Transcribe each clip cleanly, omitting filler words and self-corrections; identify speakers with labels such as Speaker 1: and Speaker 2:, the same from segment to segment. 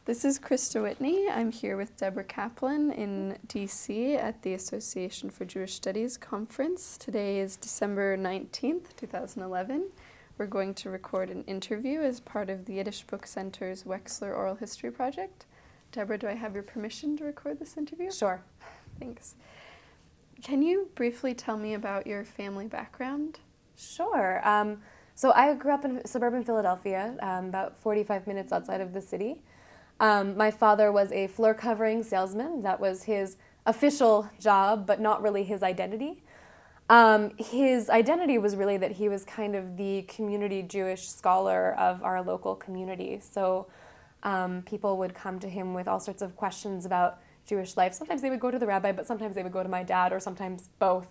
Speaker 1: This is Krista Whitney. I'm here with Deborah Kaplan in DC at the Association for Jewish Studies conference. Today is December 19th, 2011. We're going to record an interview as part of the Yiddish Book Center's Wexler Oral History Project. Deborah, do I have your permission to record this interview?
Speaker 2: Sure.
Speaker 1: Thanks. Can you briefly tell me about your family background?
Speaker 2: Sure. So I grew up in suburban Philadelphia, about 45 minutes outside of the city. My father was a floor covering salesman. That was his official job, but not really his identity. His identity was really that he was kind of the community Jewish scholar of our local community. So people would come to him with all sorts of questions about Jewish life. Sometimes they would go to the rabbi, but sometimes they would go to my dad, or sometimes both.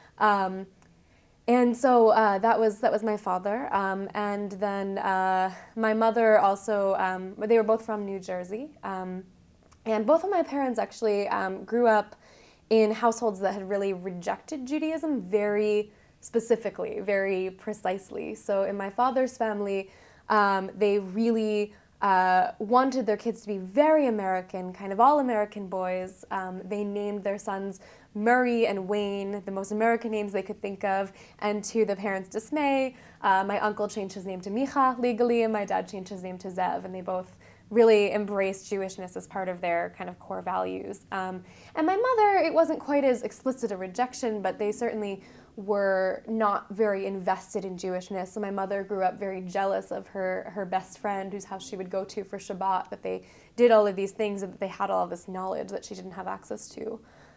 Speaker 2: And so that was my father, and then my mother also. They were both from New Jersey, and both of my parents actually grew up in households that had really rejected Judaism very specifically, very precisely. So in my father's family, they really wanted their kids to be very American, kind of all American boys. They named their sons Murray and Wayne, the most American names they could think of, and to the parents' dismay, my uncle changed his name to Micha legally, and my dad changed his name to Zev, and they both really embraced Jewishness as part of their kind of core values. And my mother, it wasn't quite as explicit a rejection, but they certainly were not very invested in Jewishness. So my mother grew up very jealous of her best friend, whose house she would go to for Shabbat, that they did all of these things and that they had all of this knowledge that she didn't have access to.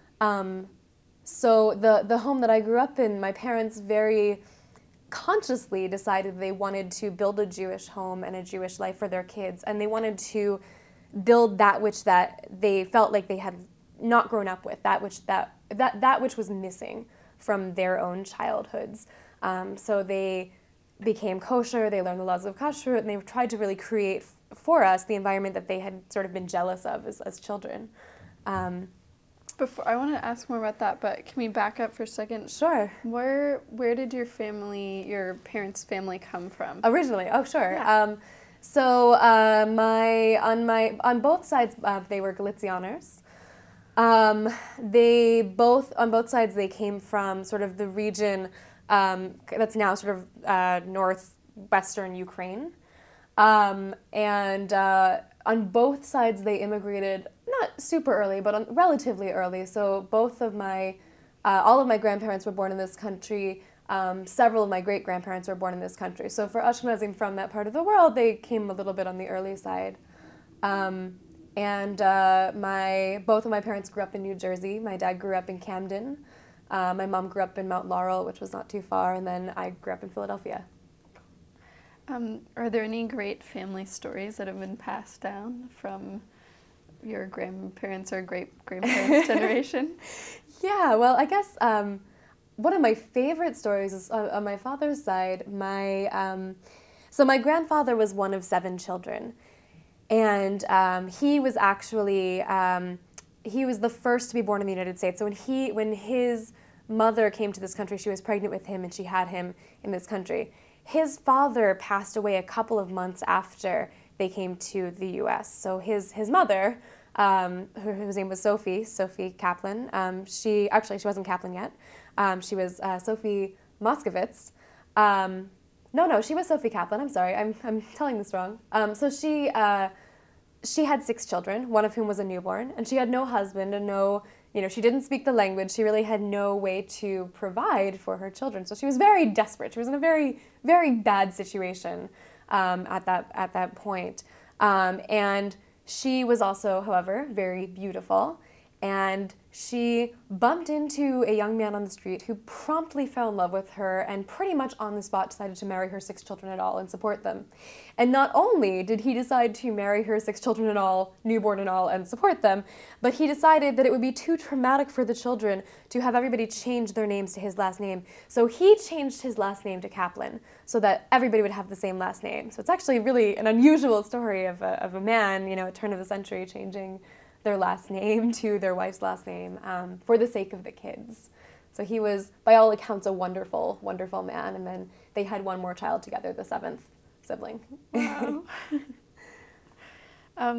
Speaker 2: So the home that I grew up in, my parents very consciously decided they wanted to build a Jewish home and a Jewish life for their kids, and they wanted to build that which that they felt like they had not grown up with, that which was missing from their own childhoods. So they became kosher, they learned the laws of kashrut, and they tried to really create for us the environment that they had sort of been jealous of as children.
Speaker 1: Before I want to ask more about that, but can we back up for a second?
Speaker 2: Sure.
Speaker 1: Where did your parents' family come from?
Speaker 2: Originally, oh sure.
Speaker 1: Yeah.
Speaker 2: On both sides they were Galicianers. They both on both sides they came from sort of the region that's now sort of northwestern Ukraine, and on both sides they immigrated. Not super early, but relatively early. So both of all of my grandparents were born in this country. Several of my great-grandparents were born in this country. So for Ashkenazim from that part of the world, they came a little bit on the early side. Both of my parents grew up in New Jersey. My dad grew up in Camden. My mom grew up in Mount Laurel, which was not too far, and then I grew up in Philadelphia.
Speaker 1: Are there any great family stories that have been passed down from your grandparents or great-grandparents' generation?
Speaker 2: Yeah, well, I guess one of my favorite stories is on my father's side. So my grandfather was one of 7 children, and he was actually he was the first to be born in the United States. So when his mother came to this country, she was pregnant with him, and she had him in this country. His father passed away a couple of months after they came to the U.S. So his mother, whose name was Sophie Kaplan. She wasn't Kaplan yet. She was Sophie Moskowitz. No, she was Sophie Kaplan. I'm sorry, I'm telling this wrong. So she had 6 children, one of whom was a newborn, and she had no husband and she didn't speak the language. She really had no way to provide for her children. So she was very desperate. She was in a very, very bad situation at that point. And she was also, however, very beautiful, and she bumped into a young man on the street who promptly fell in love with her and pretty much on the spot decided to marry her 6 children at all and support them. And not only did he decide to marry her 6 children at all, newborn and all, and support them, but he decided that it would be too traumatic for the children to have everybody change their names to his last name. So he changed his last name to Kaplan so that everybody would have the same last name. So it's actually really an unusual story of a man, at turn of the century, changing their last name to their wife's last name for the sake of the kids. So he was, by all accounts, a wonderful, wonderful man. And then they had one more child together, the 7th sibling.
Speaker 1: Wow.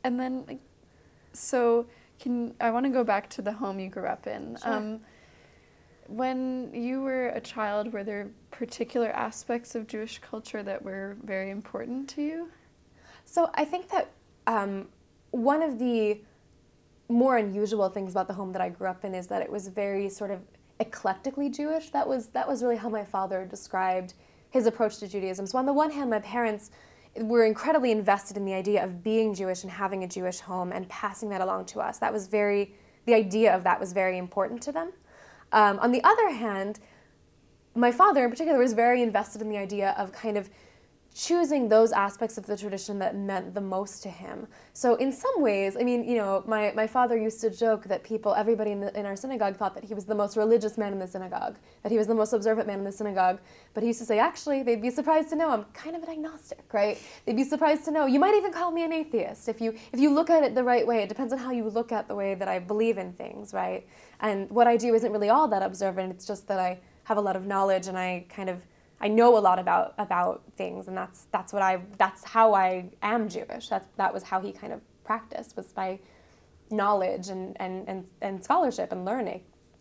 Speaker 1: And then, so I want to go back to the home you grew up in.
Speaker 2: Sure.
Speaker 1: When you were a child, were there particular aspects of Jewish culture that were very important to you?
Speaker 2: So I think that one of the more unusual things about the home that I grew up in is that it was very sort of eclectically Jewish. That was really how my father described his approach to Judaism. So on the one hand, my parents were incredibly invested in the idea of being Jewish and having a Jewish home and passing that along to us. The idea of that was very important to them. On the other hand, my father in particular was very invested in the idea of kind of choosing those aspects of the tradition that meant the most to him. So in some ways, I mean, my father used to joke that everybody in our synagogue thought that he was the most religious man in the synagogue, that he was the most observant man in the synagogue. But he used to say, actually, they'd be surprised to know I'm kind of an agnostic, right? They'd be surprised to know, you might even call me an atheist if you look at it the right way. It depends on how you look at the way that I believe in things, right? And what I do isn't really all that observant. It's just that I have a lot of knowledge and I know a lot about things, and that's how I am Jewish. That was how he kind of practiced, was by knowledge and scholarship and learning.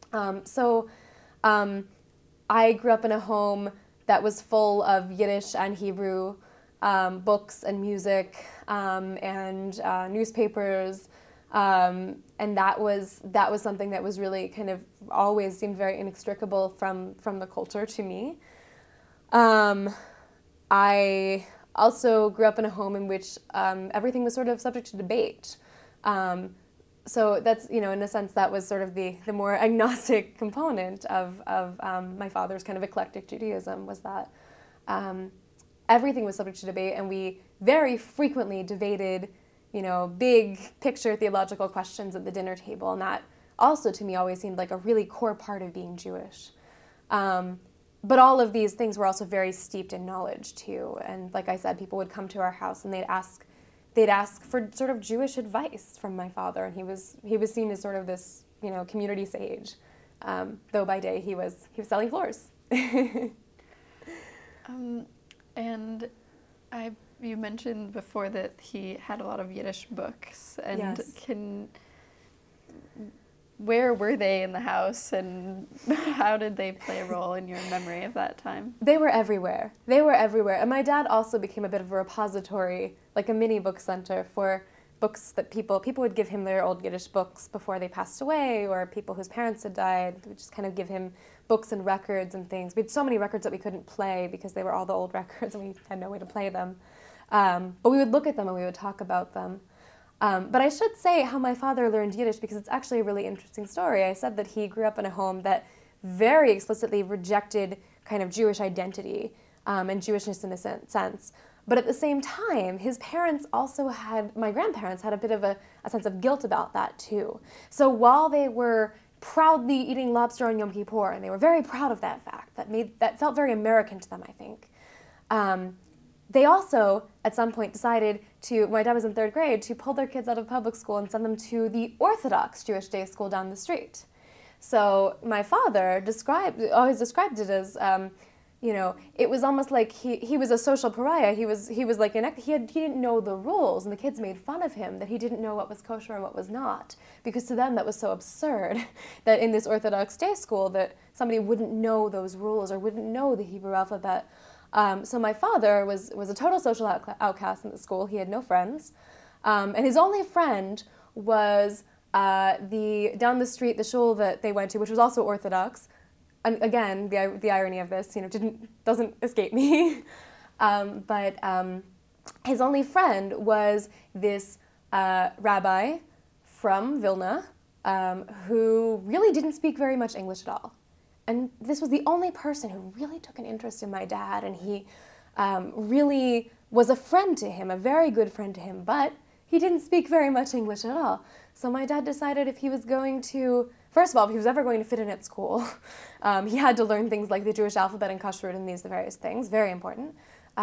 Speaker 2: I grew up in a home that was full of Yiddish and Hebrew books and music and newspapers, and that was something that was really kind of always seemed very inextricable from the culture to me. I also grew up in a home in which everything was sort of subject to debate. So that's, in a sense, that was sort of the more agnostic component of my father's kind of eclectic Judaism, was that everything was subject to debate, and we very frequently debated, big picture theological questions at the dinner table, and that also to me always seemed like a really core part of being Jewish. But all of these things were also very steeped in knowledge too. And like I said, people would come to our house and they'd ask for sort of Jewish advice from my father, and he was seen as sort of this, community sage. Though by day he was selling floors.
Speaker 1: And you mentioned before that he had a lot of Yiddish books, and
Speaker 2: Yes.
Speaker 1: Where were they in the house, and how did they play a role in your memory of that time?
Speaker 2: They were everywhere. And my dad also became a bit of a repository, like a mini book center for books that people would give him their old Yiddish books before they passed away, or people whose parents had died. They would just kind of give him books and records and things. We had so many records that we couldn't play because they were all the old records and we had no way to play them. But we would look at them and we would talk about them. But I should say how my father learned Yiddish, because it's actually a really interesting story. I said that he grew up in a home that very explicitly rejected kind of Jewish identity and Jewishness in a sense. But at the same time, my grandparents had a bit of a sense of guilt about that too. So while they were proudly eating lobster on Yom Kippur, and they were very proud of that fact, that felt very American to them, I think. They also, at some point, decided my dad was in 3rd grade, to pull their kids out of public school and send them to the Orthodox Jewish day school down the street. So my father always described it as, it was almost like he was a social pariah. He was like he didn't know the rules, and the kids made fun of him that he didn't know what was kosher and what was not, because to them that was so absurd that in this Orthodox day school that somebody wouldn't know those rules or wouldn't know the Hebrew alphabet. So my father was a total social outcast in the school. He had no friends. And his only friend was down the street, the shul that they went to, which was also Orthodox. And again, the irony of this, doesn't escape me. But his only friend was this rabbi from Vilna who really didn't speak very much English at all. And this was the only person who really took an interest in my dad, and he really was a friend to him, a very good friend to him, but he didn't speak very much English at all. So my dad decided if he was ever going to fit in at school, he had to learn things like the Jewish alphabet and kashrut and these various things, very important.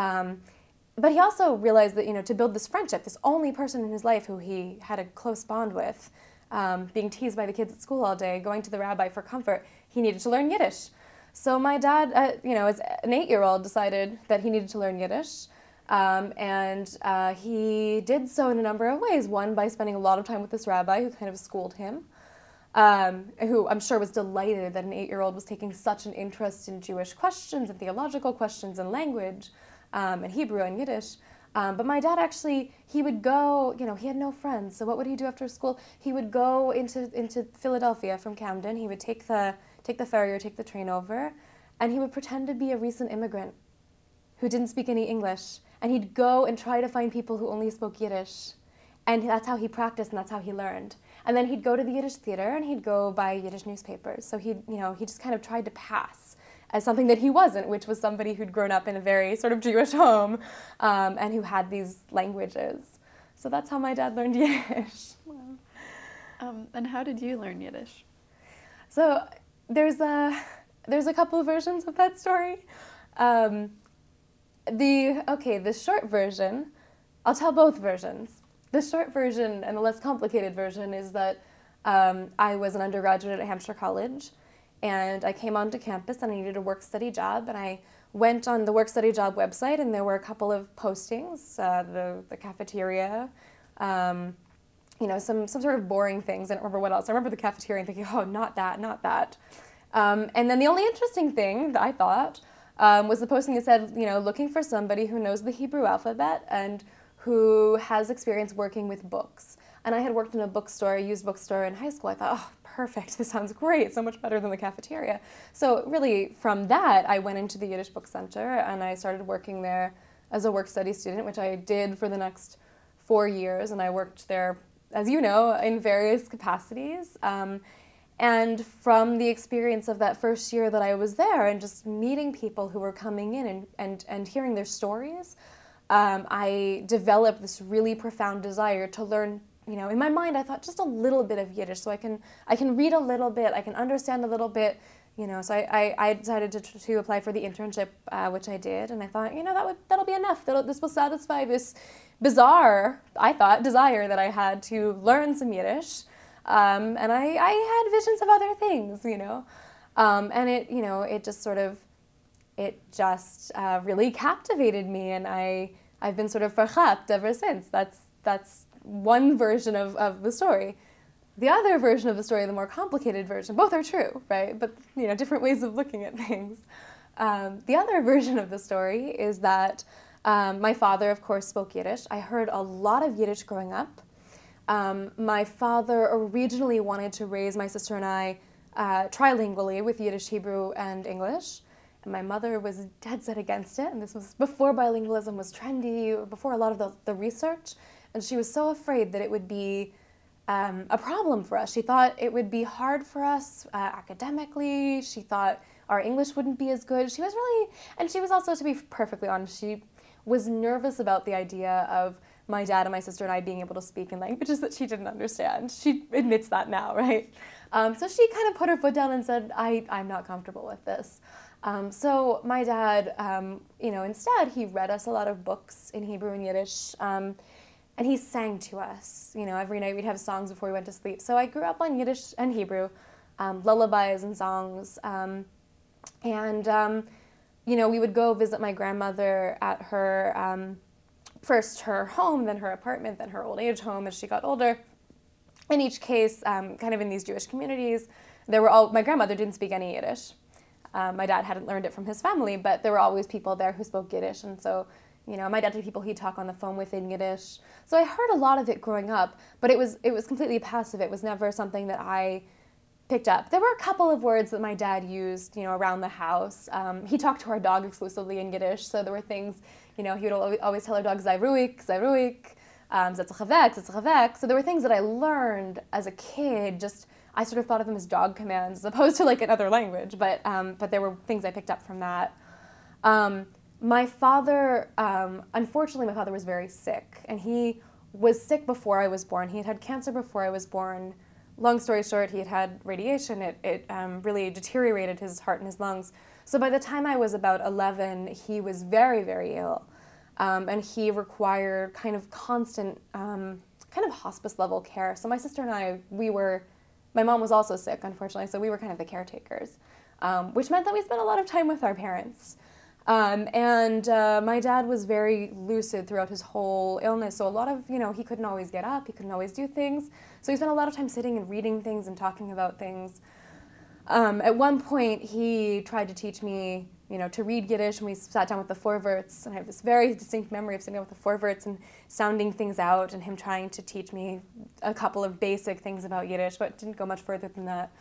Speaker 2: But he also realized that, to build this friendship, this only person in his life who he had a close bond with, being teased by the kids at school all day, going to the rabbi for comfort, he needed to learn Yiddish. So my dad, as an 8-year-old, decided that he needed to learn Yiddish. He did so in a number of ways. One, by spending a lot of time with this rabbi who kind of schooled him, who I'm sure was delighted that an 8-year-old was taking such an interest in Jewish questions and theological questions and language, and Hebrew and Yiddish. But my dad actually, he would go, he had no friends, so what would he do after school? He would go into Philadelphia from Camden. He would take the ferry or take the train over, and he would pretend to be a recent immigrant who didn't speak any English, and he'd go and try to find people who only spoke Yiddish. And that's how he practiced, and that's how he learned. And then he'd go to the Yiddish theater, and he'd go buy Yiddish newspapers. So he just kind of tried to pass as something that he wasn't, which was somebody who'd grown up in a very sort of Jewish home, and who had these languages. So that's how my dad learned Yiddish.
Speaker 1: Wow. And how did you learn Yiddish?
Speaker 2: So there's a couple of versions of that story. The short version, I'll tell both versions. The short version and the less complicated version is that I was an undergraduate at Hampshire College, and I came onto campus and I needed a work-study job, and I went on the work-study job website, and there were a couple of postings, the cafeteria, some sort of boring things. I don't remember what else. I remember the cafeteria and thinking, oh, not that, not that. And then the only interesting thing that I thought was the posting that said, looking for somebody who knows the Hebrew alphabet and who has experience working with books. And I had worked in a used bookstore in high school. I thought, oh, perfect, this sounds great, so much better than the cafeteria. So really, from that, I went into the Yiddish Book Center, and I started working there as a work-study student, which I did for the next 4 years, and I worked there, as you know, in various capacities. And from the experience of that first year that I was there and just meeting people who were coming in and hearing their stories, I developed this really profound desire to learn. In my mind, I thought just a little bit of Yiddish, so I can read a little bit, I can understand a little bit, So I decided to apply for the internship, which I did, and I thought, that'll be enough. This will satisfy this bizarre, I thought, desire that I had to learn some Yiddish, and I had visions of other things, and it just sort of, really captivated me, and I've been sort of verchapt ever since. That's one version of the story. The other version of the story, the more complicated version, both are true, right? But, different ways of looking at things. The other version of the story is that my father, of course, spoke Yiddish. I heard a lot of Yiddish growing up. My father originally wanted to raise my sister and I trilingually with Yiddish, Hebrew, and English. And my mother was dead set against it, and this was before bilingualism was trendy, before a lot of the research. And she was so afraid that it would be a problem for us. She thought it would be hard for us academically. She thought our English wouldn't be as good. She was also, to be perfectly honest, she was nervous about the idea of my dad and my sister and I being able to speak in languages that she didn't understand. She admits that now, right? So she kind of put her foot down and said, I'm not comfortable with this. So my dad, instead, he read us a lot of books in Hebrew and Yiddish, and he sang to us. Every night we'd have songs before we went to sleep. So I grew up on Yiddish and Hebrew, lullabies and songs. We would go visit my grandmother at her, first her home, then her apartment, then her old age home as she got older. In each case, kind of in these Jewish communities, my grandmother didn't speak any Yiddish. My dad hadn't learned it from his family, but there were always people there who spoke Yiddish, and so, my dad had people he'd talk on the phone with in Yiddish. So I heard a lot of it growing up, but it was completely passive. It was never something that I picked up. There were a couple of words that my dad used, around the house. He talked to our dog exclusively in Yiddish, so there were things, he would always tell our dog, sei ruhig, setz dich weg, setz dich weg. So there were things that I learned as a kid, I sort of thought of them as dog commands as opposed to like another language, but there were things I picked up from that. My father, unfortunately, my father was very sick, and he was sick before I was born. He had had cancer before I was born. Long story short, he had had radiation. It really deteriorated his heart and his lungs. So by the time I was about 11, he was very, very ill, and he required kind of constant, kind of hospice-level care. So my sister and I, my mom was also sick, unfortunately, so we were kind of the caretakers, which meant that we spent a lot of time with our parents. My dad was very lucid throughout his whole illness, so a lot of, he couldn't always get up, he couldn't always do things, so he spent a lot of time sitting and reading things and talking about things. At one point, he tried to teach me, to read Yiddish, and we sat down with the Vorwärts, and I have this very distinct memory of sitting down with the Vorwärts and sounding things out, and him trying to teach me a couple of basic things about Yiddish, but didn't go much further than that.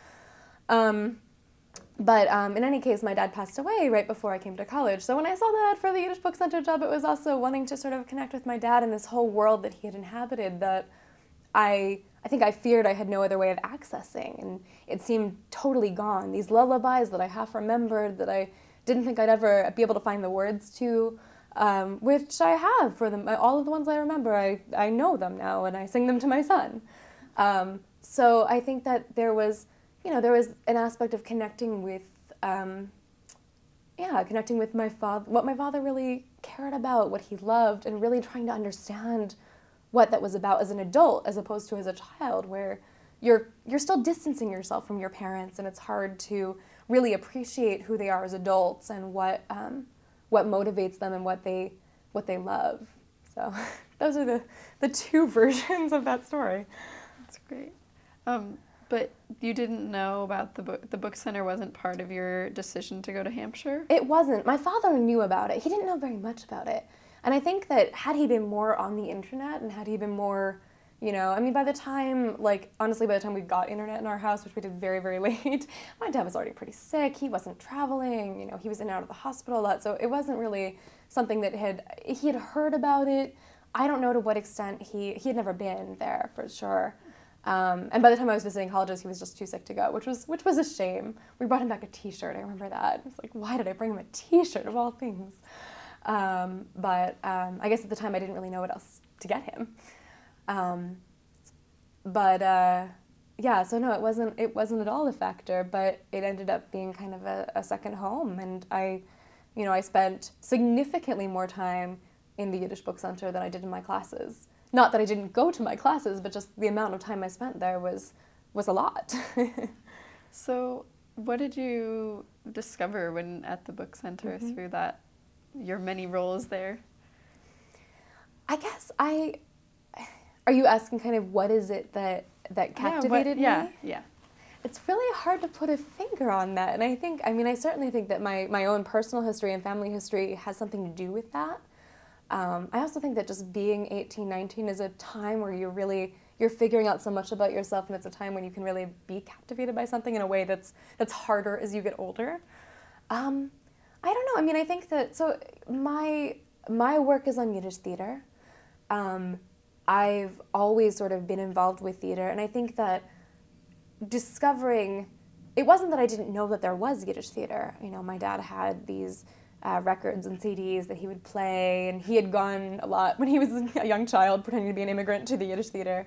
Speaker 2: But in any case, my dad passed away right before I came to college. So when I saw the ad for the Yiddish Book Center job, it was also wanting to sort of connect with my dad in this whole world that he had inhabited that I think I feared I had no other way of accessing. And it seemed totally gone. These lullabies that I half remembered, that I didn't think I'd ever be able to find the words to, which I have for them. All of the ones I remember, I know them now, and I sing them to my son. So I think that there was an aspect of connecting with, connecting with my father, what my father really cared about, what he loved, and really trying to understand what that was about as an adult, as opposed to as a child, where you're still distancing yourself from your parents, and it's hard to really appreciate who they are as adults and what motivates them and what they love. So those are the two versions of that story.
Speaker 1: That's great. But you didn't know about the book. The book center wasn't part of your decision to go to Hampshire?
Speaker 2: It wasn't. My father knew about it. He didn't know very much about it. And I think that had he been more on the internet and had he been more, by the time, honestly, by the time we got internet in our house, which we did very, very late, my dad was already pretty sick. He wasn't traveling. He was in and out of the hospital a lot. So it wasn't really something that he had heard about it. I don't know to what extent he had never been there for sure. And by the time I was visiting colleges, he was just too sick to go, which was a shame. We brought him back a T-shirt. I remember that. It's like, why did I bring him a T-shirt of all things? But I guess at the time I didn't really know what else to get him. So no, it wasn't at all a factor. But it ended up being kind of a second home, and I spent significantly more time in the Yiddish Book Center than I did in my classes. Not that I didn't go to my classes, but just the amount of time I spent there was a lot.
Speaker 1: So what did you discover when at the book center through your many roles there?
Speaker 2: I guess are you asking kind of what is it that captivated me?
Speaker 1: Yeah.
Speaker 2: It's really hard to put a finger on that. And I certainly think that my own personal history and family history has something to do with that. I also think that just being 18, 19 is a time where you're figuring out so much about yourself, and it's a time when you can really be captivated by something in a way that's harder as you get older. I don't know. I think that, so my work is on Yiddish theater. I've always sort of been involved with theater, and I think that discovering, it wasn't that I didn't know that there was Yiddish theater. My dad had these records and CDs that he would play, and he had gone a lot when he was a young child pretending to be an immigrant to the Yiddish theater.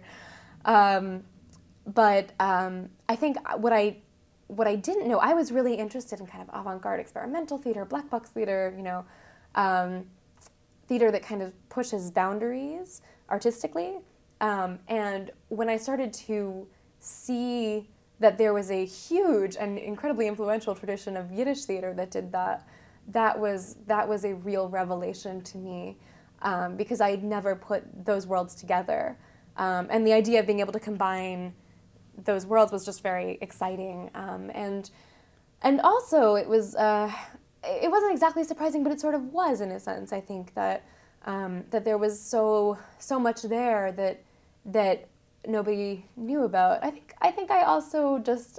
Speaker 2: But I think what I didn't know, I was really interested in kind of avant-garde experimental theater, black box theater, theater that kind of pushes boundaries artistically. And when I started to see that there was a huge and incredibly influential tradition of Yiddish theater that did that, that was a real revelation to me, because I had never put those worlds together. And the idea of being able to combine those worlds was just very exciting. And also it wasn't exactly surprising, but it sort of was in a sense. I think that there was so much there that nobody knew about. I think I also just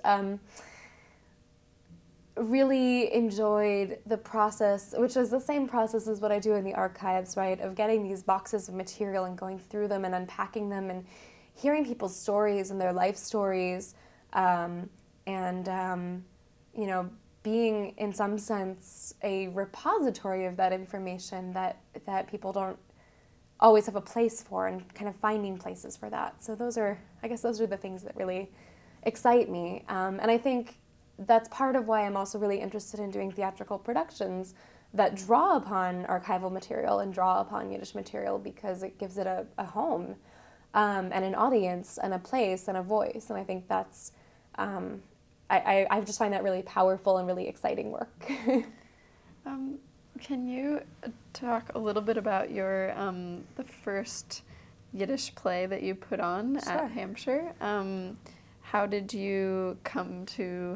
Speaker 2: really enjoyed the process, which is the same process as what I do in the archives, right? Of getting these boxes of material and going through them and unpacking them and hearing people's stories and their life stories, being in some sense a repository of that information that people don't always have a place for, and kind of finding places for that. So those are the things that really excite me. And I think that's part of why I'm also really interested in doing theatrical productions that draw upon archival material and draw upon Yiddish material, because it gives it a home, and an audience and a place and a voice. And I think that's, I just find that really powerful and really exciting work.
Speaker 1: can you talk a little bit about your the first Yiddish play that you put on
Speaker 2: Sure.
Speaker 1: at Hampshire? How did you come to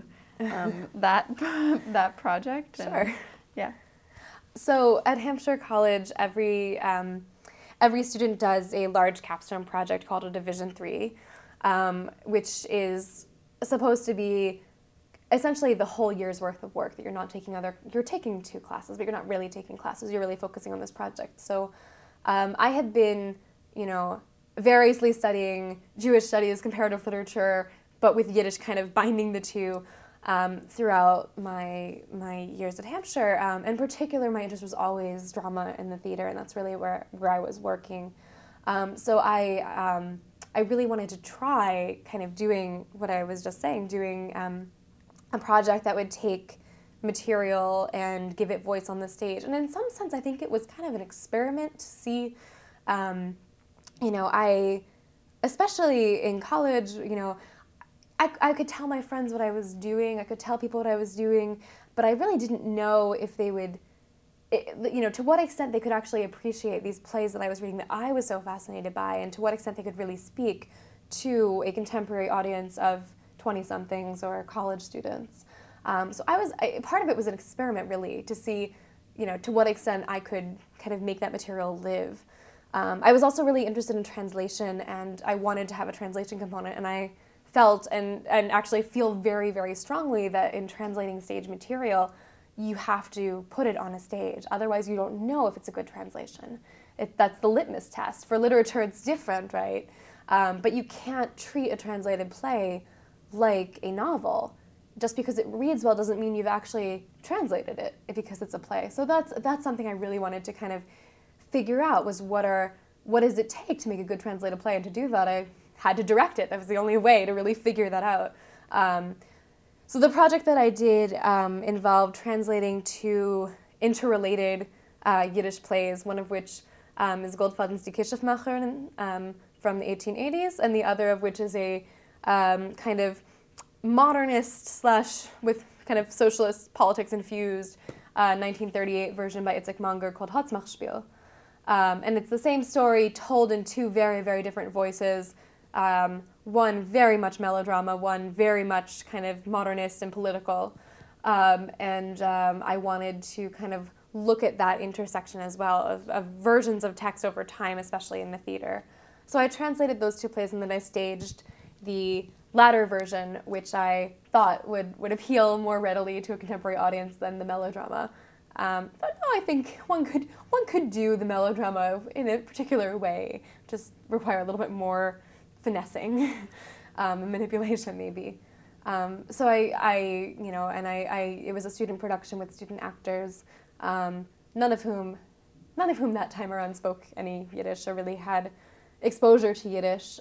Speaker 1: that project?
Speaker 2: Sure.
Speaker 1: Yeah.
Speaker 2: So at Hampshire College, every student does a large capstone project called a Division 3, which is supposed to be essentially the whole year's worth of work that you're taking 2 classes, but you're not really taking classes. You're really focusing on this project. So I had been, variously studying Jewish studies, comparative literature, but with Yiddish kind of binding the two throughout my years at Hampshire. In particular, my interest was always drama and the theater, and that's really where I was working. So I really wanted to try kind of doing what I was just saying, doing a project that would take material and give it voice on the stage. And in some sense, I think it was kind of an experiment to see, especially in college, I could tell my friends what I was doing, I could tell people what I was doing, but I really didn't know if they would, to what extent they could actually appreciate these plays that I was reading that I was so fascinated by, and to what extent they could really speak to a contemporary audience of 20-somethings or college students. So part of it was an experiment, really, to see, to what extent I could kind of make that material live. I was also really interested in translation, and I wanted to have a translation component, and I felt and actually feel very, very strongly that in translating stage material, you have to put it on a stage. Otherwise, you don't know if it's a good translation. That's the litmus test. For literature, it's different, right? But you can't treat a translated play like a novel. Just because it reads well doesn't mean you've actually translated it because it's a play. So that's something I really wanted to kind of figure out, was what does it take to make a good translated play, and to do that I had to direct it. That was the only way to really figure that out. So the project that I did involved translating 2 interrelated Yiddish plays, one of which is Goldfaden's Die Kirschhofmacherin from the 1880s, and the other of which is a kind of modernist / with kind of socialist politics infused 1938 version by Itzik Monger called Hotzmachspiel. And it's the same story told in 2 very, very different voices. One very much melodrama, one very much kind of modernist and political. I wanted to kind of look at that intersection as well of versions of text over time, especially in the theater. So I translated those 2 plays, and then I staged the latter version, which I thought would appeal more readily to a contemporary audience than the melodrama. But no, I think one could do the melodrama in a particular way, just require a little bit more finessing and manipulation, maybe. So it was a student production with student actors, none of whom that time around spoke any Yiddish or really had exposure to Yiddish.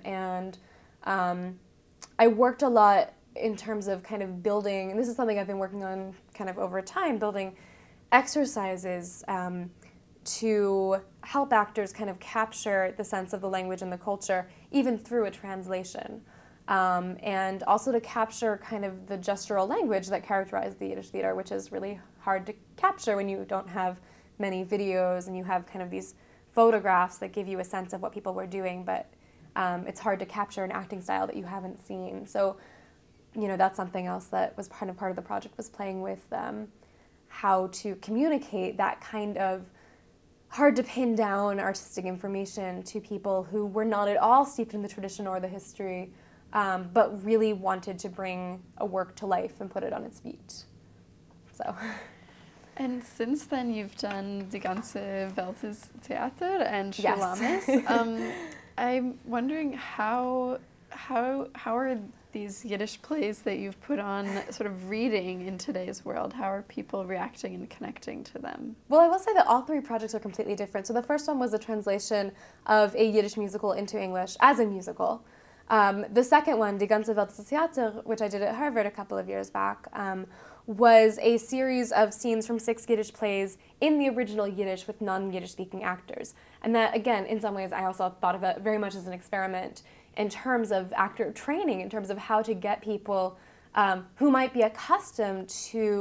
Speaker 2: I worked a lot in terms of kind of building, and this is something I've been working on kind of over time, building exercises to help actors kind of capture the sense of the language and the culture, even through a translation. And also to capture kind of the gestural language that characterized the Yiddish theater, which is really hard to capture when you don't have many videos and you have kind of these photographs that give you a sense of what people were doing, but it's hard to capture an acting style that you haven't seen. So, that's something else that was part of the project, was playing with how to communicate that kind of hard to pin down artistic information to people who were not at all steeped in the tradition or the history, but really wanted to bring a work to life and put it on its feet. So.
Speaker 1: And since then, you've done Die ganze Welt ist Theater and
Speaker 2: Yes.
Speaker 1: Shulamis. I'm wondering how are these Yiddish plays that you've put on sort of reading in today's world? How are people reacting and connecting to them?
Speaker 2: Well, I will say that all 3 projects are completely different. So the first one was a translation of a Yiddish musical into English as a musical. The second one, Die ganze Welt ist Theater, which I did at Harvard a couple of years back, was a series of scenes from 6 Yiddish plays in the original Yiddish with non-Yiddish speaking actors. And that, again, in some ways, I also thought of it very much as an experiment in terms of actor training, in terms of how to get people who might be accustomed to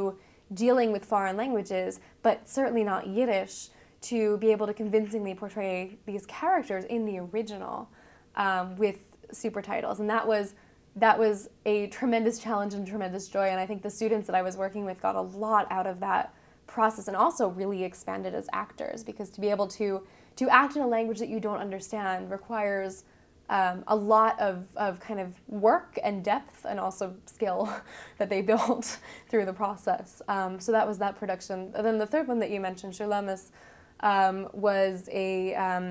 Speaker 2: dealing with foreign languages, but certainly not Yiddish, to be able to convincingly portray these characters in the original with super titles. And that was a tremendous challenge and tremendous joy. And I think the students that I was working with got a lot out of that process, and also really expanded as actors, because to be able to act in a language that you don't understand requires a lot of kind of work and depth, and also skill that they built through the process. So that was that production. And then the third one that you mentioned, Shulamis, was a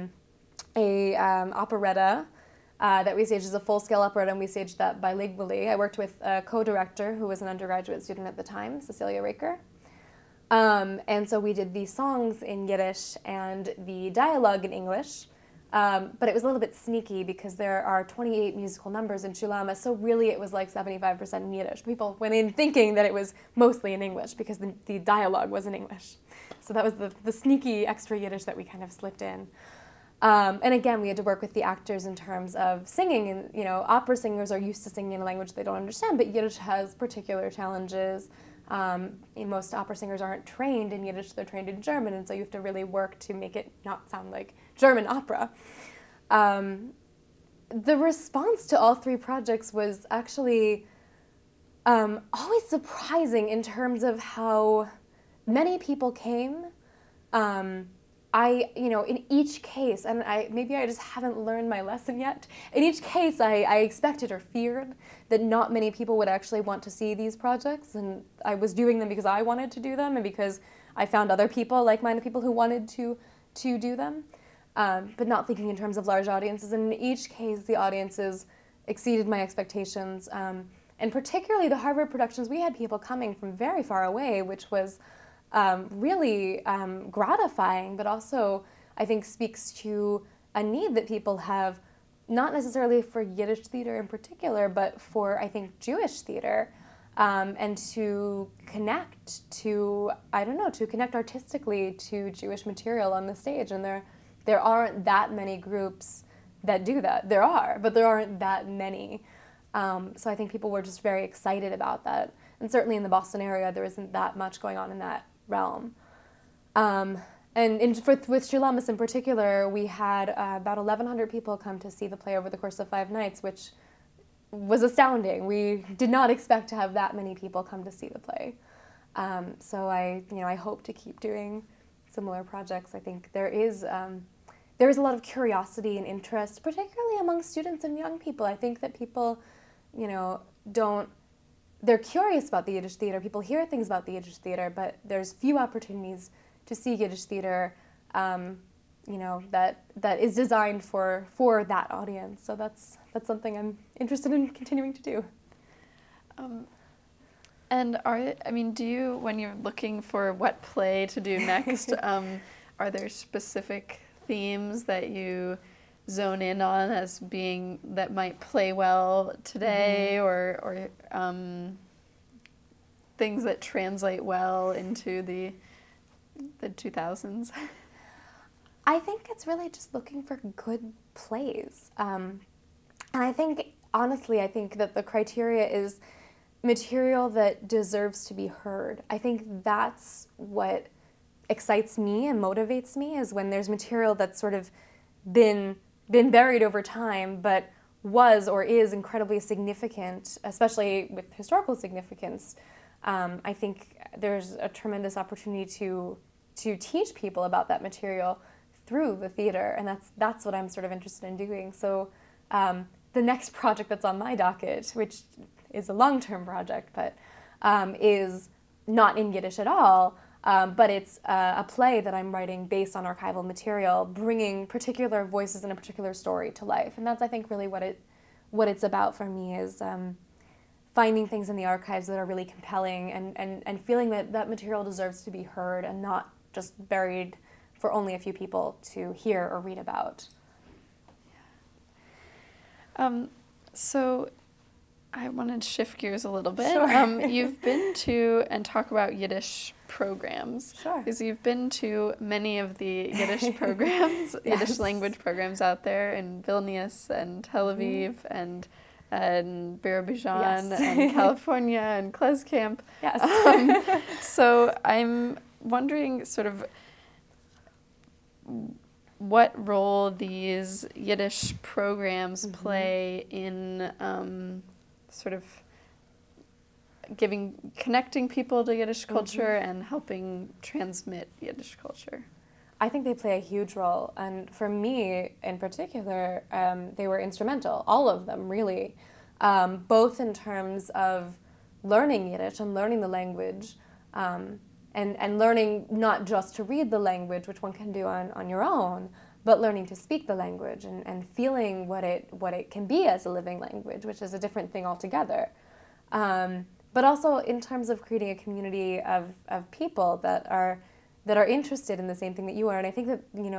Speaker 2: operetta that we staged as a full-scale operetta, and we staged that bilingually. I worked with a co-director who was an undergraduate student at the time, Cecilia Raker. And so we did the songs in Yiddish and the dialogue in English, but it was a little bit sneaky because there are 28 musical numbers in Shulamis, so really it was like 75% in Yiddish. People went in thinking that it was mostly in English because the dialogue was in English. So that was the sneaky extra Yiddish that we kind of slipped in. And again, we had to work with the actors in terms of singing, and opera singers are used to singing in a language they don't understand, but Yiddish has particular challenges. Most opera singers aren't trained in Yiddish, they're trained in German, and so you have to really work to make it not sound like German opera. The response to all three projects was actually always surprising in terms of how many people came. In each case, and maybe I just haven't learned my lesson yet, in each case I expected or feared that not many people would actually want to see these projects, and I was doing them because I wanted to do them and because I found other people, like-minded people, who wanted to do them, but not thinking in terms of large audiences. And in each case, the audiences exceeded my expectations, and particularly the Harvard productions, we had people coming from very far away, which was really gratifying, but also I think speaks to a need that people have, not necessarily for Yiddish theater in particular, but for, I think, Jewish theater, and to connect artistically to Jewish material on the stage. And there aren't that many groups that do that. There are, but there aren't that many. So I think people were just very excited about that. And certainly in the Boston area, there isn't that much going on in that realm. With Shulamis in particular, we had about 1,100 people come to see the play over the course of 5 nights, which was astounding. We did not expect to have that many people come to see the play. So I hope to keep doing similar projects. I think there is a lot of curiosity and interest, particularly among students and young people. I think that people, they're curious about the Yiddish theater. People hear things about the Yiddish theater, but there's few opportunities to see Yiddish theater, that is designed for that audience. So that's something I'm interested in continuing to do.
Speaker 1: And do you, when you're looking for what play to do next, are there specific themes that you zone in on as being that might play well today, or things that translate well into the 2000s?
Speaker 2: I think it's really just looking for good plays. And I think, honestly, that the criteria is material that deserves to be heard. I think that's what excites me and motivates me, is when there's material that's sort of been buried over time, but was or is incredibly significant, especially with historical significance. I think there's a tremendous opportunity to teach people about that material through the theater, and that's what I'm sort of interested in doing. So the next project that's on my docket, which is a long-term project, but is not in Yiddish at all, but it's a play that I'm writing based on archival material, bringing particular voices in a particular story to life. And that's, I think, really what it's about for me, is finding things in the archives that are really compelling, and feeling that material deserves to be heard and not just buried for only a few people to hear or read about.
Speaker 1: So I wanted to shift gears a little bit.
Speaker 2: Sure.
Speaker 1: You've been to, and talk about Yiddish programs.
Speaker 2: Sure.
Speaker 1: Because you've been to many of the Yiddish programs,
Speaker 2: Yes.
Speaker 1: Yiddish language programs out there in Vilnius and Tel Aviv and and Birobidzhan
Speaker 2: Yes.
Speaker 1: and California and Kleskamp.
Speaker 2: Yes.
Speaker 1: So I'm wondering sort of what role these Yiddish programs play in sort of connecting people to Yiddish culture and helping transmit Yiddish culture.
Speaker 2: I think they play a huge role, and for me in particular, they were instrumental, all of them really, both in terms of learning Yiddish and learning the language, and learning not just to read the language, which one can do on your own, but learning to speak the language and feeling what it can be as a living language, which is a different thing altogether. But also in terms of creating a community of people that are interested in the same thing that you are. And I think that,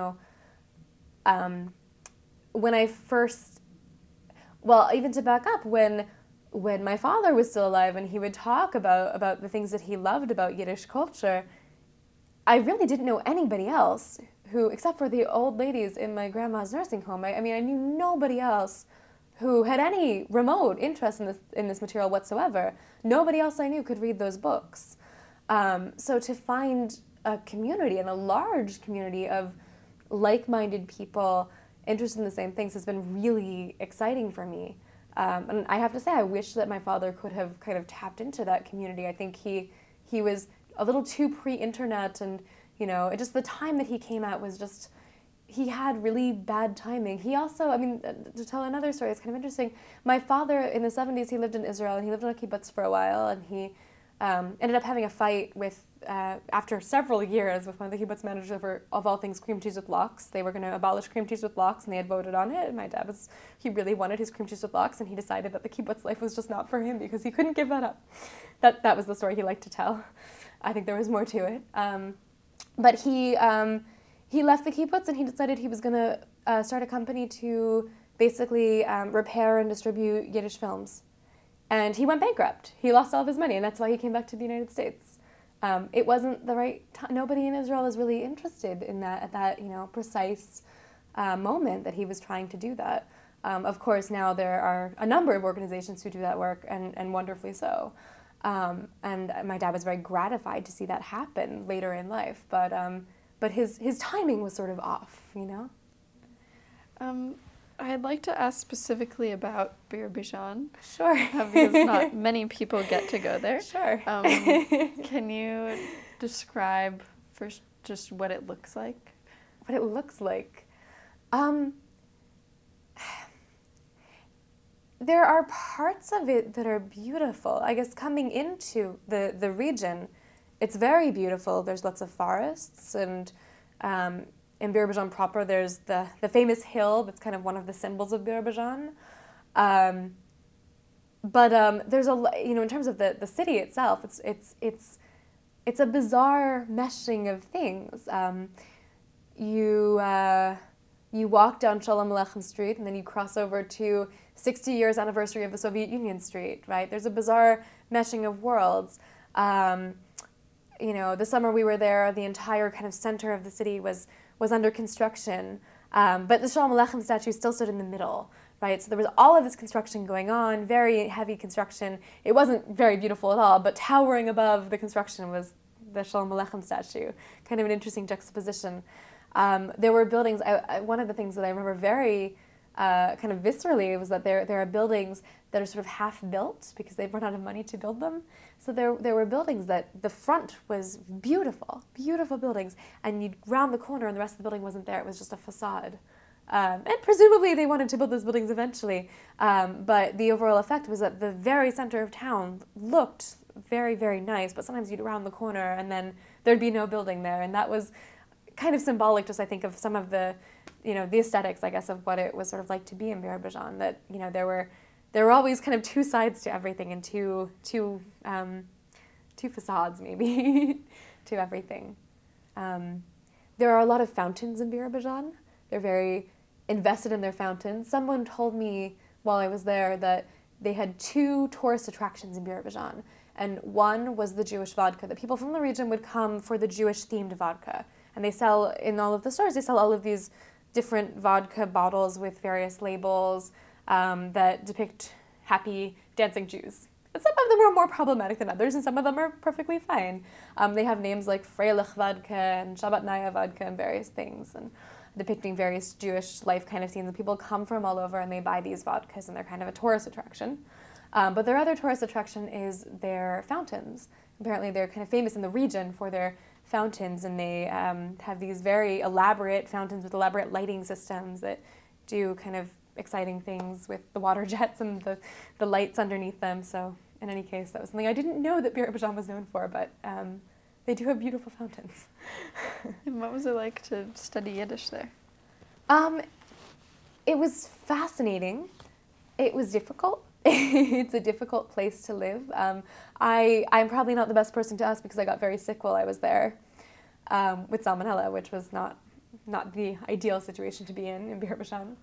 Speaker 2: when I first, well, even to back up, when my father was still alive and he would talk about the things that he loved about Yiddish culture, I really didn't know anybody else who, except for the old ladies in my grandma's nursing home. I mean, I knew nobody else who had any remote interest in this material whatsoever. Nobody else I knew could read those books. So to find a community, and a large community of like-minded people interested in the same things, has been really exciting for me. And I have to say, I wish that my father could have kind of tapped into that community. I think he was a little too pre-internet, and just the time that he came out was just, he had really bad timing. He also, I mean, to tell another story, it's kind of interesting. My father, in the 70s, he lived in Israel, and he lived on a kibbutz for a while, and he ended up having a fight with, after several years, with one of the kibbutz managers over, of all things, cream cheese with lox. They were going to abolish cream cheese with lox, and they had voted on it. And my dad he really wanted his cream cheese with lox, and he decided that the kibbutz life was just not for him because he couldn't give that up. That was the story he liked to tell. I think there was more to it. But he left the kibbutz, and he decided he was going to start a company to basically repair and distribute Yiddish films. And he went bankrupt. He lost all of his money, and that's why he came back to the United States. It wasn't the right time. Nobody in Israel was really interested in that at that precise moment that he was trying to do that. Of course, now there are a number of organizations who do that work, and wonderfully so. And my dad was very gratified to see that happen later in life. But his timing was sort of off,
Speaker 1: I'd like to ask specifically about Birobidzhan.
Speaker 2: Sure.
Speaker 1: Because not many people get to go there.
Speaker 2: Sure.
Speaker 1: Can you describe first just what it looks like?
Speaker 2: What it looks like? There are parts of it that are beautiful. I guess coming into the region, it's very beautiful. There's lots of forests, and in Birobidzhan proper, there's the famous hill that's kind of one of the symbols of Birobidzhan. But there's in terms of the city itself, it's a bizarre meshing of things. You walk down Shalom Aleichem Street, and then you cross over to 60 years anniversary of the Soviet Union Street, right? There's a bizarre meshing of worlds. The summer we were there, the entire kind of center of the city was under construction, but the Shalom Aleichem statue still stood in the middle, right? So there was all of this construction going on, very heavy construction. It wasn't very beautiful at all, but towering above the construction was the Shalom Aleichem statue, kind of an interesting juxtaposition. There were buildings, one of the things that I remember very kind of viscerally was that there are buildings that are sort of half built because they've run out of money to build them. So there were buildings that the front was beautiful, beautiful buildings, and you'd round the corner and the rest of the building wasn't there. It was just a facade. And presumably they wanted to build those buildings eventually. But the overall effect was that the very center of town looked very, very nice, but sometimes you'd round the corner and then there'd be no building there. And that was kind of symbolic, just I think, of some of the aesthetics, I guess, of what it was sort of like to be in Birobidzhan, that, there were always kind of two sides to everything, and two facades, maybe, to everything. There are a lot of fountains in Birobidzhan. They're very invested in their fountains. Someone told me while I was there that they had 2 tourist attractions in Birobidzhan, and one was the Jewish vodka. That people from the region would come for the Jewish-themed vodka. And they sell, in all of the stores, they sell all of these different vodka bottles with various labels that depict happy, dancing Jews. And some of them are more problematic than others, and some of them are perfectly fine. They have names like Freilich Vodka and Shabbatnaya Vodka and various things, and depicting various Jewish life kind of scenes. And people come from all over and they buy these vodkas, and they're kind of a tourist attraction. But their other tourist attraction is their fountains. Apparently they're kind of famous in the region for their fountains, and they have these very elaborate fountains with elaborate lighting systems that do kind of exciting things with the water jets and the lights underneath them. So in any case, that was something I didn't know that Bir Bijan was known for, but they do have beautiful fountains.
Speaker 1: And what was it like to study Yiddish there?
Speaker 2: It was fascinating. It was difficult. It's a difficult place to live. I'm probably not the best person to ask because I got very sick while I was there with salmonella, which was not the ideal situation to be in Bir Bijan.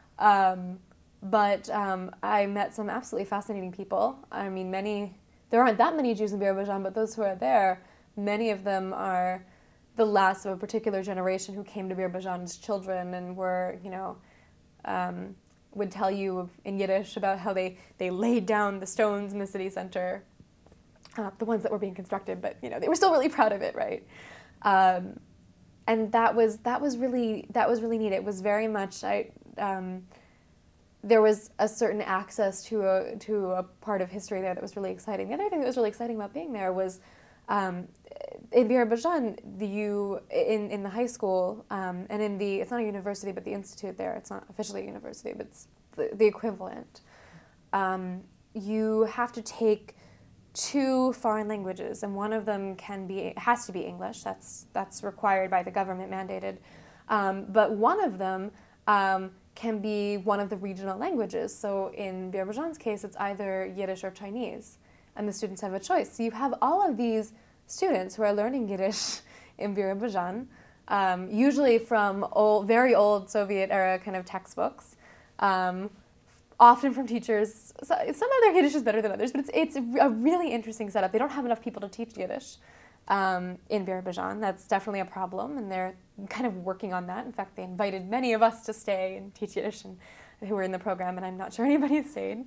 Speaker 2: But I met some absolutely fascinating people. I mean, there aren't that many Jews in Bir Bijan, but those who are there, many of them are the last of a particular generation who came to Bir Bijan as children and were, would tell you in Yiddish about how they laid down the stones in the city center, the ones that were being constructed, but they were still really proud of it, right? And that was really neat. It was very much there was a certain access to a part of history there that was really exciting. The other thing that was really exciting about being there was in Bir Bijan, in the high school, and it's not a university, but the institute there, it's not officially a university, but it's the equivalent. You have to take 2 foreign languages, and one of them has to be English. That's required by the government, mandated. But one of them can be one of the regional languages. So in Bir Bijan's case, it's either Yiddish or Chinese, and the students have a choice. So you have all of these students who are learning Yiddish in Bir Bijan, usually from very old Soviet-era kind of textbooks, often from teachers. Some of their Yiddish is better than others, but it's a really interesting setup. They don't have enough people to teach Yiddish in Bir Bijan. That's definitely a problem, and they're kind of working on that. In fact, they invited many of us to stay and teach Yiddish and who were in the program, and I'm not sure anybody stayed.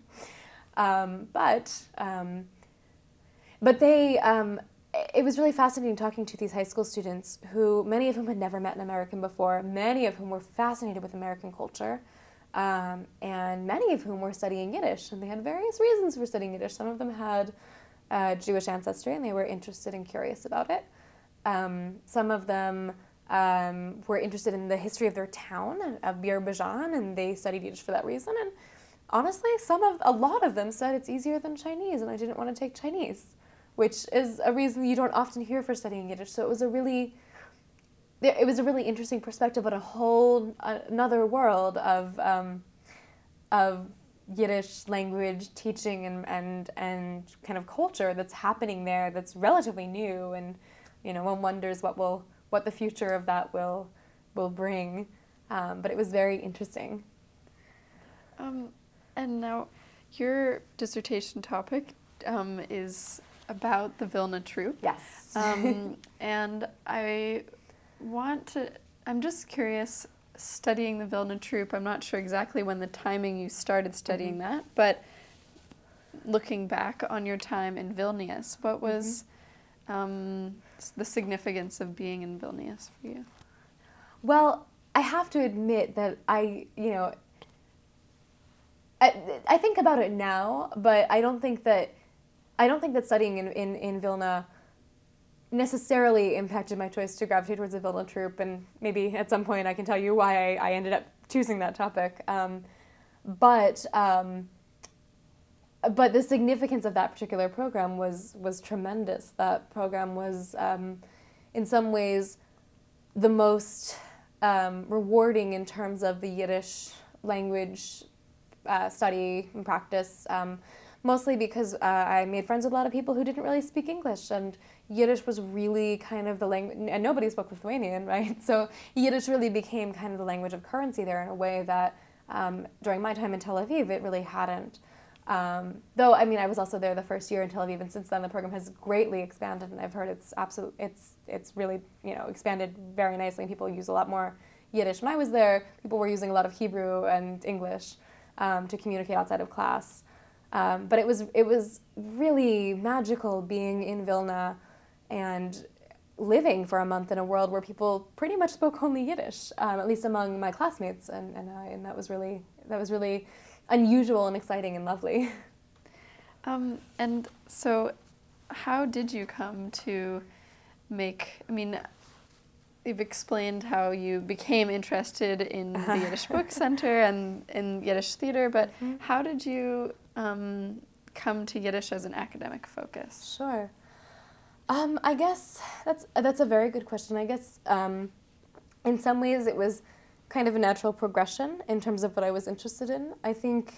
Speaker 2: But they, it was really fascinating talking to these high school students who, many of whom had never met an American before, many of whom were fascinated with American culture, and many of whom were studying Yiddish, and they had various reasons for studying Yiddish. Some of them had Jewish ancestry, and they were interested and curious about it. Some of them were interested in the history of their town, of Bir Bijan, and they studied Yiddish for that reason. And honestly, a lot of them said it's easier than Chinese, and I didn't want to take Chinese, which is a reason you don't often hear for studying Yiddish. So it was a really interesting perspective on a whole another world of Yiddish language teaching and kind of culture that's happening there that's relatively new, and one wonders what the future of that will bring. But it was very interesting.
Speaker 1: And now, your dissertation topic is about the Vilna troupe.
Speaker 2: Yes.
Speaker 1: And I'm just curious, studying the Vilna troupe, I'm not sure exactly when the timing you started studying that, but looking back on your time in Vilnius, what was the significance of being in Vilnius for you?
Speaker 2: Well, I have to admit that I think about it now, but I don't think that studying in Vilna necessarily impacted my choice to gravitate towards the Vilna troupe, and maybe at some point I can tell you why I ended up choosing that topic. But the significance of that particular program was tremendous. That program was, in some ways, the most rewarding in terms of the Yiddish language study and practice, mostly because I made friends with a lot of people who didn't really speak English, and Yiddish was really kind of the language, and nobody spoke Lithuanian, right? So Yiddish really became kind of the language of currency there in a way that during my time in Tel Aviv, it really hadn't. Though, I mean, I was also there the first year in Tel Aviv, and since then the program has greatly expanded, and I've heard it's really, expanded very nicely, and people use a lot more Yiddish. When I was there, people were using a lot of Hebrew and English to communicate outside of class. But it was really magical being in Vilna and living for a month in a world where people pretty much spoke only Yiddish, at least among my classmates and that was really unusual and exciting and lovely.
Speaker 1: And so how did you come to you've explained how you became interested in the Yiddish Book Center and in Yiddish theater, but how did you come to Yiddish as an academic focus?
Speaker 2: Sure. I guess that's a very good question. I guess in some ways it was kind of a natural progression in terms of what I was interested in. I think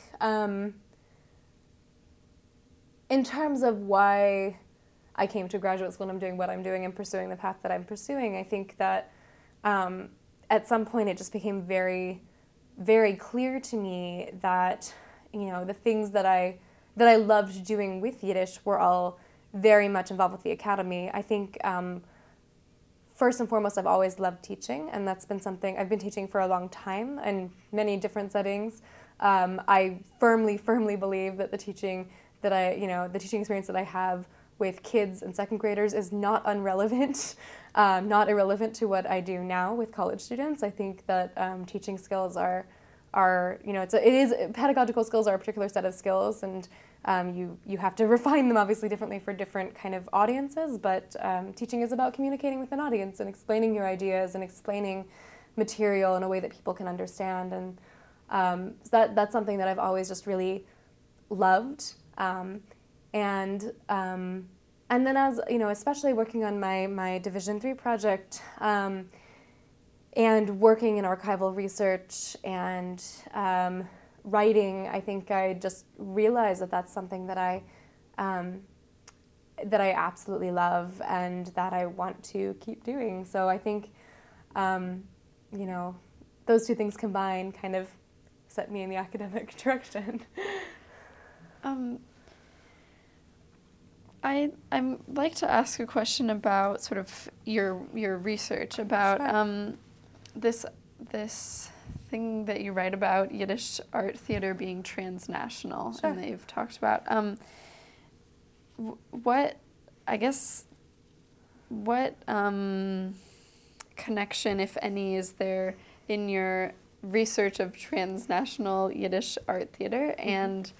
Speaker 2: in terms of why I came to graduate school and I'm doing what I'm doing and pursuing the path that I'm pursuing, I think that at some point it just became very, very clear to me that, the things that I loved doing with Yiddish were all very much involved with the academy. I think first and foremost, I've always loved teaching, and that's been something I've been teaching for a long time in many different settings. I firmly believe that the teaching experience that I have with kids and second graders is not irrelevant to what I do now with college students. I think that teaching skills are pedagogical skills are a particular set of skills, and you have to refine them obviously differently for different kind of audiences, but teaching is about communicating with an audience and explaining your ideas and explaining material in a way that people can understand, and so that's something that I've always just really loved. And then as, especially working on my Division III project, and working in archival research and writing, I think I just realized that that's something that I absolutely love and that I want to keep doing. So I think, those two things combined kind of set me in the academic direction.
Speaker 1: I'd like to ask a question about sort of your research about
Speaker 2: Sure.
Speaker 1: This thing that you write about Yiddish art theater being transnational,
Speaker 2: Sure.
Speaker 1: and that you've talked about. What connection, if any, is there in your research of transnational Yiddish art theater and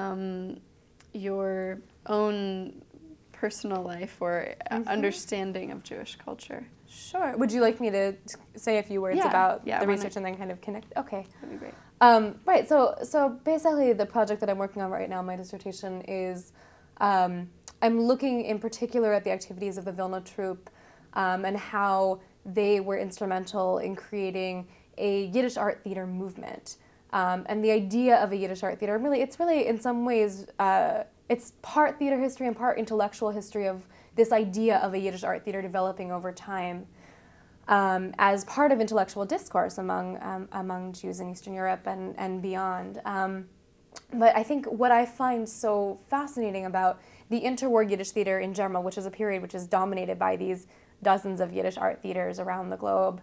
Speaker 1: your own personal life or understanding of Jewish culture?
Speaker 2: Sure. Would you like me to say a few words about the research and then kind of connect? Okay.
Speaker 1: That'd be great.
Speaker 2: Right. So basically, the project that I'm working on right now, my dissertation, is I'm looking in particular at the activities of the Vilna troupe and how they were instrumental in creating a Yiddish art theater movement. And the idea of a Yiddish art theater, it's really in some ways, it's part theater history and part intellectual history of this idea of a Yiddish art theater developing over time as part of intellectual discourse among Jews in Eastern Europe and beyond. But I think what I find so fascinating about the interwar Yiddish theater in general, which is a period which is dominated by these dozens of Yiddish art theaters around the globe,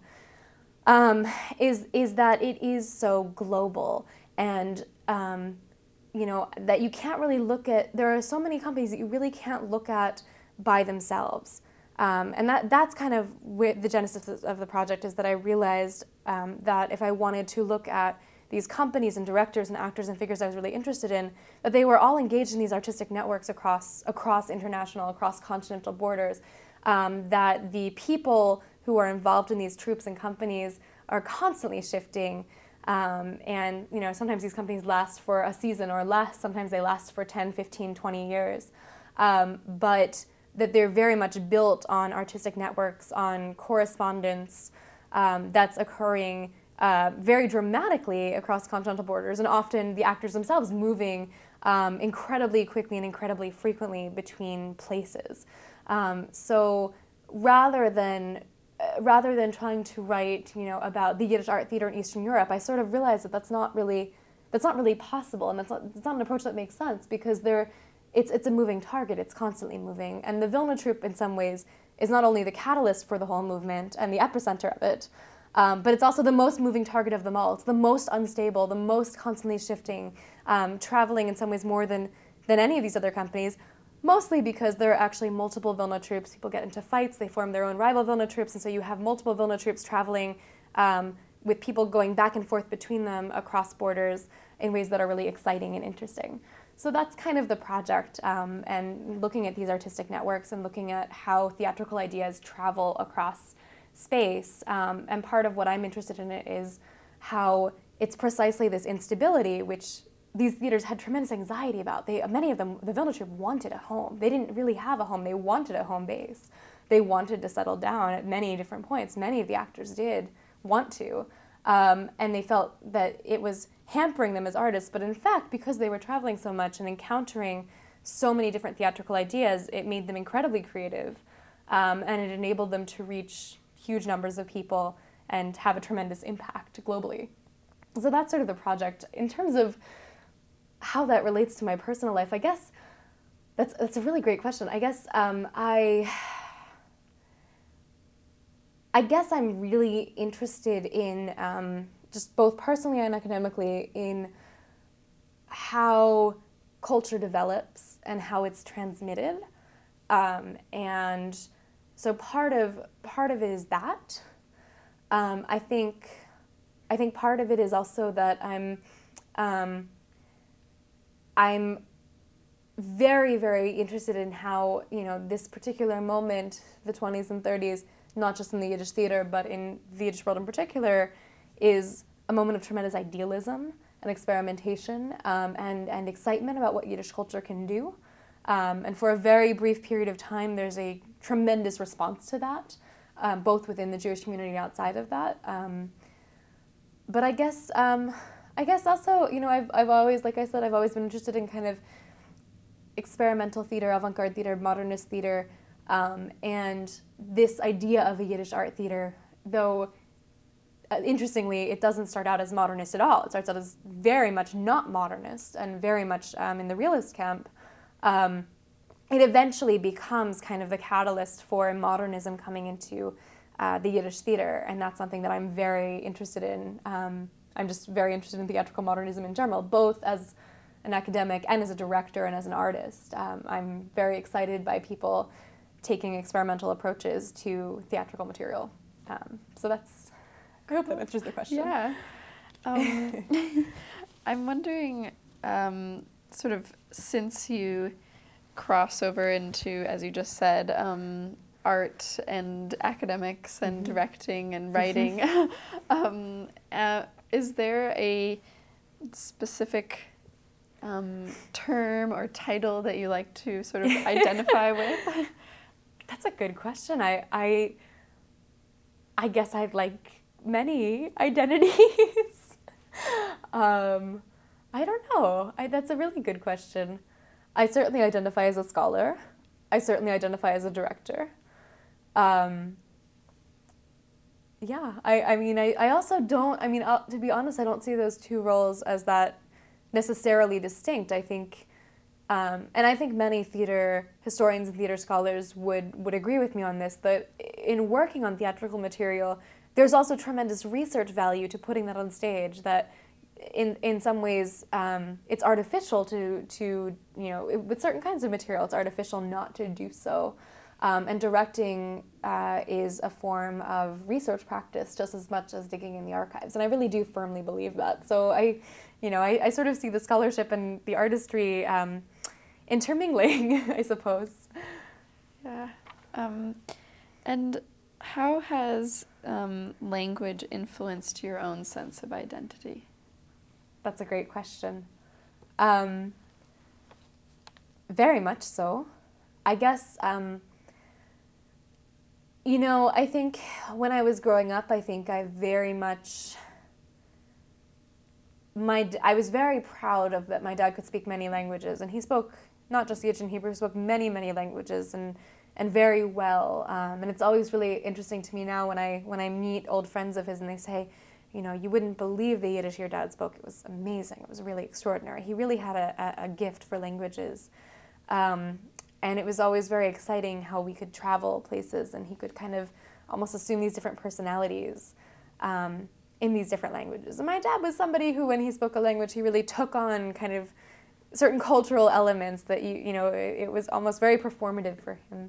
Speaker 2: is that it is so global and that you can't really look at. There are so many companies that you really can't look at by themselves, and that's kind of where the genesis of the project is. That I realized that if I wanted to look at these companies and directors and actors and figures I was really interested in, that they were all engaged in these artistic networks across international, across continental borders, that the people who are involved in these troupes and companies are constantly shifting, and sometimes these companies last for a season or less, sometimes they last for 10, 15, 20 years, but that they're very much built on artistic networks, on correspondence that's occurring very dramatically across continental borders, and often the actors themselves moving incredibly quickly and incredibly frequently between places. So rather than trying to write, about the Yiddish art theater in Eastern Europe, I sort of realized that that's not really possible, and it's not an approach that makes sense because it's a moving target. It's constantly moving, and the Vilna troupe in some ways is not only the catalyst for the whole movement and the epicenter of it, but it's also the most moving target of them all. It's the most unstable, the most constantly shifting, traveling in some ways more than any of these other companies, mostly because there are actually multiple Vilna troops. People get into fights, they form their own rival Vilna troops, and so you have multiple Vilna troops traveling with people going back and forth between them across borders in ways that are really exciting and interesting. So that's kind of the project, and looking at these artistic networks and looking at how theatrical ideas travel across space. And part of what I'm interested in it is how it's precisely this instability, which these theaters had tremendous anxiety about. Many of them, the Vilna Troupe wanted a home. They didn't really have a home. They wanted a home base. They wanted to settle down at many different points. Many of the actors did want to. And they felt that it was hampering them as artists. But in fact, because they were traveling so much and encountering so many different theatrical ideas, it made them incredibly creative. And it enabled them to reach huge numbers of people and have a tremendous impact globally. So that's sort of the project. In terms of how that relates to my personal life, I guess that's a really great question. I guess I guess I'm really interested in just both personally and academically in how culture develops and how it's transmitted, and so part of it is that. I think part of it is also that I'm very, very interested in how, this particular moment, the 20s and 30s, not just in the Yiddish theater, but in the Yiddish world in particular, is a moment of tremendous idealism and experimentation, and excitement about what Yiddish culture can do. And for a very brief period of time, there's a tremendous response to that, both within the Jewish community and outside of that. But I guess also, I've always, like I said, I've always been interested in kind of experimental theater, avant-garde theater, modernist theater, and this idea of a Yiddish art theater, though interestingly, it doesn't start out as modernist at all. It starts out as very much not modernist and very much in the realist camp. It eventually becomes kind of the catalyst for modernism coming into the Yiddish theater, and that's something that I'm very interested in. I'm just very interested in theatrical modernism in general, both as an academic and as a director and as an artist. I'm very excited by people taking experimental approaches to theatrical material. So I hope that answers the question.
Speaker 1: Yeah. I'm wondering, sort of, since you cross over into, as you just said, art and academics and directing and writing, is there a specific term or title that you like to sort of identify with?
Speaker 2: That's a good question. I guess I'd like many identities. I don't know. That's a really good question. I certainly identify as a scholar. I certainly identify as a director. Yeah, I also don't, to be honest, I don't see those two roles as that necessarily distinct. I think, and I think many theater historians and theater scholars would agree with me on this, that in working on theatrical material, there's also tremendous research value to putting that on stage, that in some ways it's artificial to with certain kinds of material, it's artificial not to do so. And directing is a form of research practice just as much as digging in the archives. And I really do firmly believe that. So I sort of see the scholarship and the artistry intermingling, I suppose.
Speaker 1: Yeah. And how has language influenced your own sense of identity?
Speaker 2: That's a great question. Very much so. I guess, I think when I was growing up, I think I very much, I was very proud of that my dad could speak many languages, and he spoke not just Yiddish and Hebrew, he spoke many, many languages, and very well. And it's always really interesting to me now when I meet old friends of his and they say, you wouldn't believe the Yiddish your dad spoke. It was amazing. It was really extraordinary. He really had a gift for languages. And it was always very exciting how we could travel places and he could kind of almost assume these different personalities. in these different languages. And my dad was somebody who, when he spoke a language, he really took on kind of certain cultural elements that it was almost very performative for him.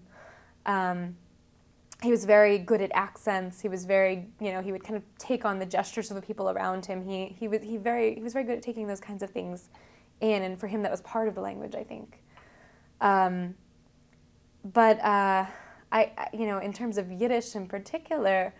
Speaker 2: He was very good at accents. He was very, he would kind of take on the gestures of the people around him. He was very good at taking those kinds of things in, and for him that was part of the language, I think. But in terms of Yiddish in particular,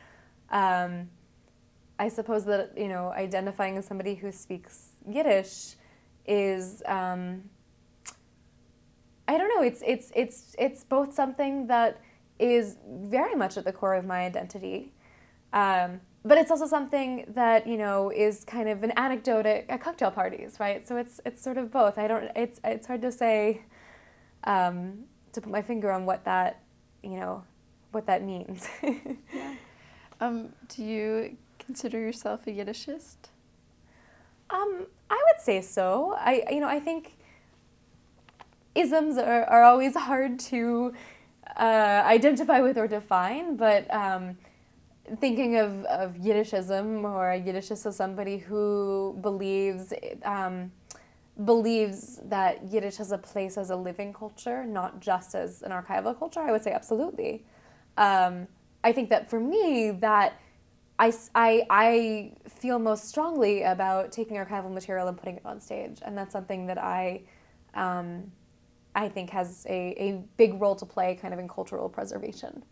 Speaker 2: I suppose that identifying as somebody who speaks Yiddish is I don't know. It's both something that is very much at the core of my identity, but it's also something that is kind of an anecdote at cocktail parties, right? So it's sort of both. It's hard to say, to put my finger on what that means.
Speaker 1: Yeah. Do you consider yourself a Yiddishist?
Speaker 2: I would say so. I think isms are always hard to identify with or define, but thinking of Yiddishism or a Yiddishist as somebody who believes that Yiddish has a place as a living culture, not just as an archival culture, I would say absolutely. I think that for me, that I feel most strongly about taking archival material and putting it on stage, and that's something that I think has a big role to play kind of in cultural preservation.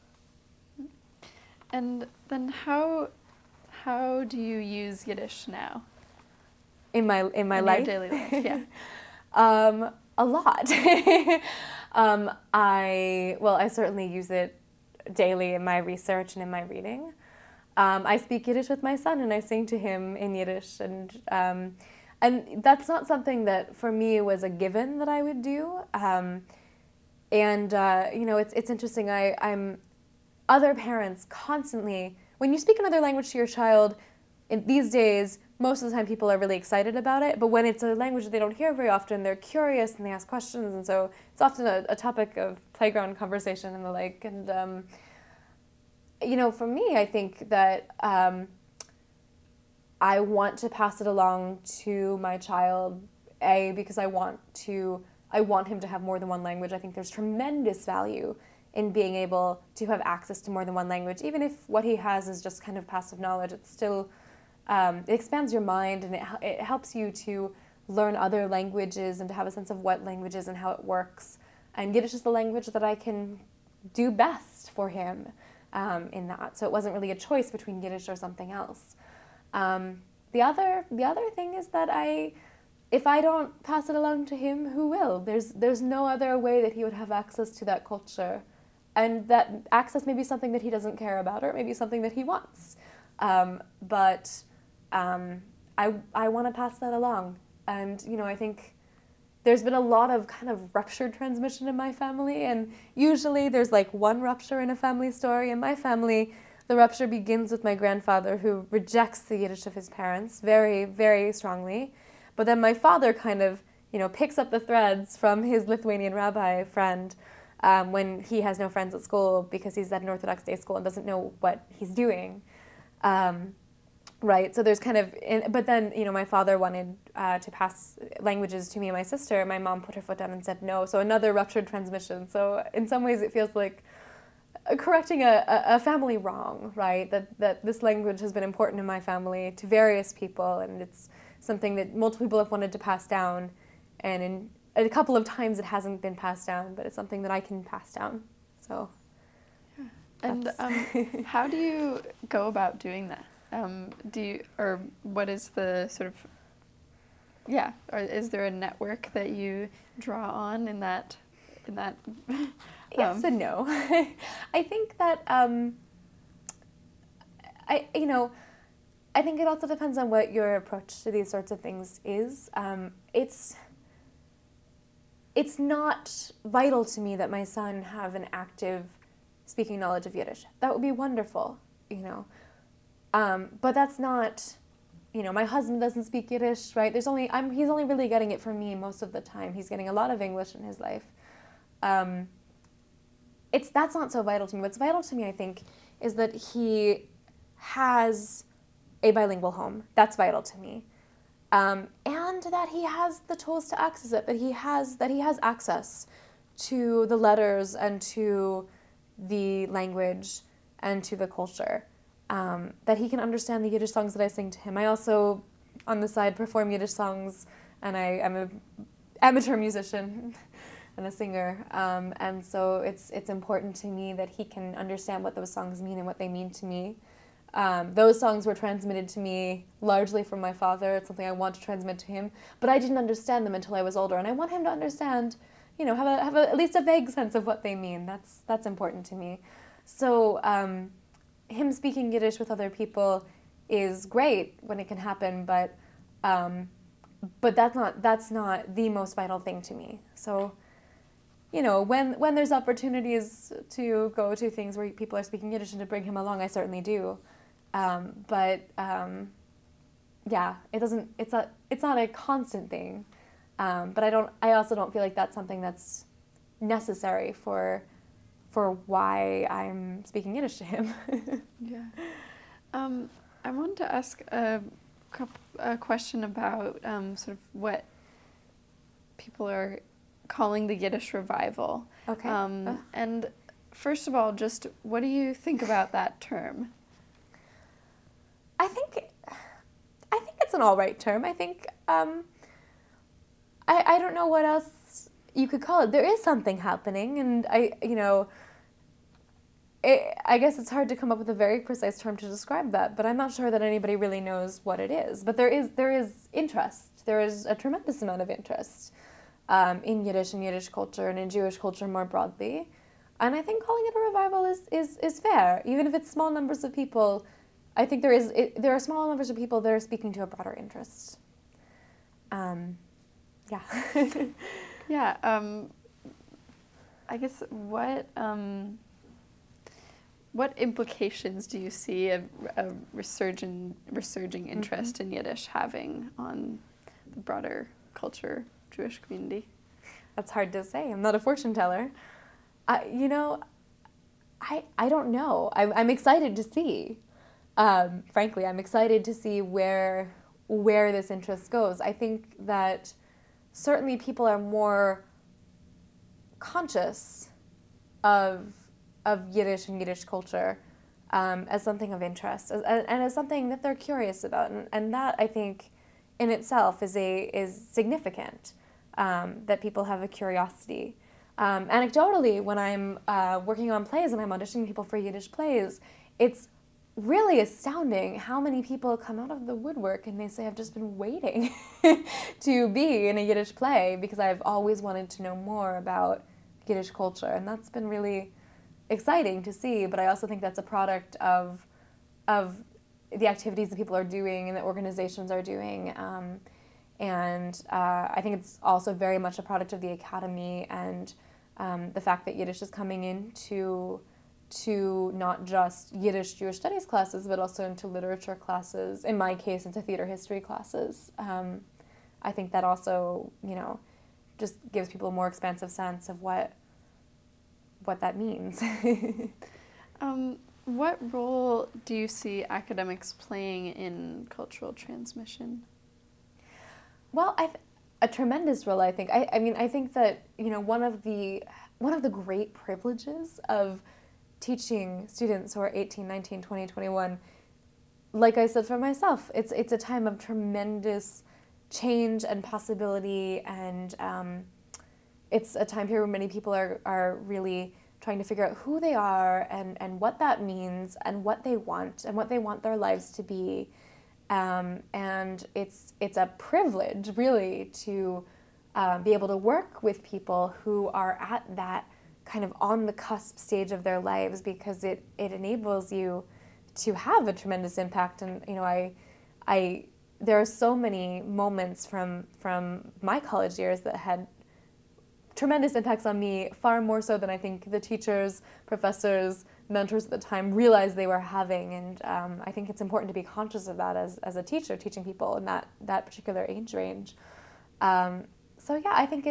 Speaker 1: And then how do you use Yiddish now?
Speaker 2: In my life?
Speaker 1: Your daily life, yeah.
Speaker 2: A lot. I certainly use it daily in my research and in my reading. I speak Yiddish with my son, and I sing to him in Yiddish, and that's not something that for me was a given that I would do. It's interesting. I'm other parents constantly, when you speak another language to your child, these days, most of the time people are really excited about it, but when it's a language that they don't hear very often, they're curious and they ask questions, and so it's often a topic of playground conversation and the like. And for me, I think that I want to pass it along to my child, because I want him to have more than one language. I think there's tremendous value in being able to have access to more than one language, even if what he has is just kind of passive knowledge. It's still it expands your mind, and it helps you to learn other languages and to have a sense of what language is and how it works. And Yiddish is the language that I can do best for him in that. So it wasn't really a choice between Yiddish or something else. The other thing is that if I don't pass it along to him, who will? There's no other way that he would have access to that culture, and that access may be something that he doesn't care about, or it may be something that he wants. But I want to pass that along, and I think there's been a lot of kind of ruptured transmission in my family, and usually there's like one rupture in a family story. In my family, the rupture begins with my grandfather, who rejects the Yiddish of his parents very, very strongly. But then my father kind of, picks up the threads from his Lithuanian rabbi friend when he has no friends at school because he's at an Orthodox day school and doesn't know what he's doing. Right, so there's kind of, but then, my father wanted to pass languages to me and my sister. My mom put her foot down and said no, so another ruptured transmission. So in some ways it feels like correcting a family wrong, right? That this language has been important in my family to various people, and it's something that multiple people have wanted to pass down, and in a couple of times it hasn't been passed down, but it's something that I can pass down. So,
Speaker 1: yeah. And how do you go about doing that? Or what is the sort of, or is there a network that you draw on in that?
Speaker 2: Yes and no. I think that I think it also depends on what your approach to these sorts of things is. It's not vital to me that my son have an active speaking knowledge of Yiddish. That would be wonderful, but that's not, my husband doesn't speak Yiddish, right? He's only really getting it from me most of the time. He's getting a lot of English in his life. That's not so vital to me. What's vital to me, I think, is that he has a bilingual home. That's vital to me. And that he has the tools to access it, that he has access to the letters and to the language and to the culture, that he can understand the Yiddish songs that I sing to him. I also, on the side, perform Yiddish songs, and I'm an amateur musician and a singer, and so it's important to me that he can understand what those songs mean and what they mean to me. Those songs were transmitted to me largely from my father. It's something I want to transmit to him, but I didn't understand them until I was older, and I want him to understand, have at least a vague sense of what they mean. That's important to me. So him speaking Yiddish with other people is great when it can happen, but that's not the most vital thing to me. So, when there's opportunities to go to things where people are speaking Yiddish and to bring him along, I certainly do. It's not a constant thing. But I also don't feel like that's something that's necessary for why I'm speaking Yiddish to him.
Speaker 1: Yeah. I wanted to ask a question about sort of what people are calling the Yiddish revival.
Speaker 2: Okay.
Speaker 1: And first of all, just what do you think about that term?
Speaker 2: I think it's an all right term. I think I don't know what else you could call it. There is something happening, and I guess it's hard to come up with a very precise term to describe that, but I'm not sure that anybody really knows what it is. But there is interest. There is a tremendous amount of interest in Yiddish and Yiddish culture and in Jewish culture more broadly. And I think calling it a revival is fair, even if it's small numbers of people. I think there are small numbers of people that are speaking to a broader interest. Yeah.
Speaker 1: Yeah. I guess what implications do you see a resurging interest in Yiddish having on the broader culture, Jewish community?
Speaker 2: That's hard to say. I'm not a fortune teller. I don't know. I'm excited to see. Frankly, I'm excited to see where this interest goes. I think that certainly people are more conscious of Yiddish and Yiddish culture as something of interest and as something that they're curious about, and that I think in itself is significant, that people have a curiosity. Anecdotally, when I'm working on plays and I'm auditioning people for Yiddish plays, it's really astounding how many people come out of the woodwork and they say, I've just been waiting to be in a Yiddish play because I've always wanted to know more about Yiddish culture, and that's been really exciting to see. But I also think that's a product of the activities that people are doing and that organizations are doing, and I think it's also very much a product of the Academy and the fact that Yiddish is coming into not just Yiddish Jewish studies classes, but also into literature classes, in my case, into theater history classes. I think that also, just gives people a more expansive sense of what that means.
Speaker 1: What role do you see academics playing in cultural transmission?
Speaker 2: Well, a tremendous role, I think. I think that, one of the great privileges of teaching students who are 18, 19, 20, 21, like I said for myself, it's a time of tremendous change and possibility, and it's a time period where many people are really trying to figure out who they are and what that means and what they want their lives to be. And it's a privilege, really, to be able to work with people who are at that kind of on the cusp stage of their lives, because it enables you to have a tremendous impact. And there are so many moments from my college years that had tremendous impacts on me, far more so than I think the teachers, professors, mentors at the time realized they were having. And I think it's important to be conscious of that as a teacher teaching people in that particular age range. So yeah, I think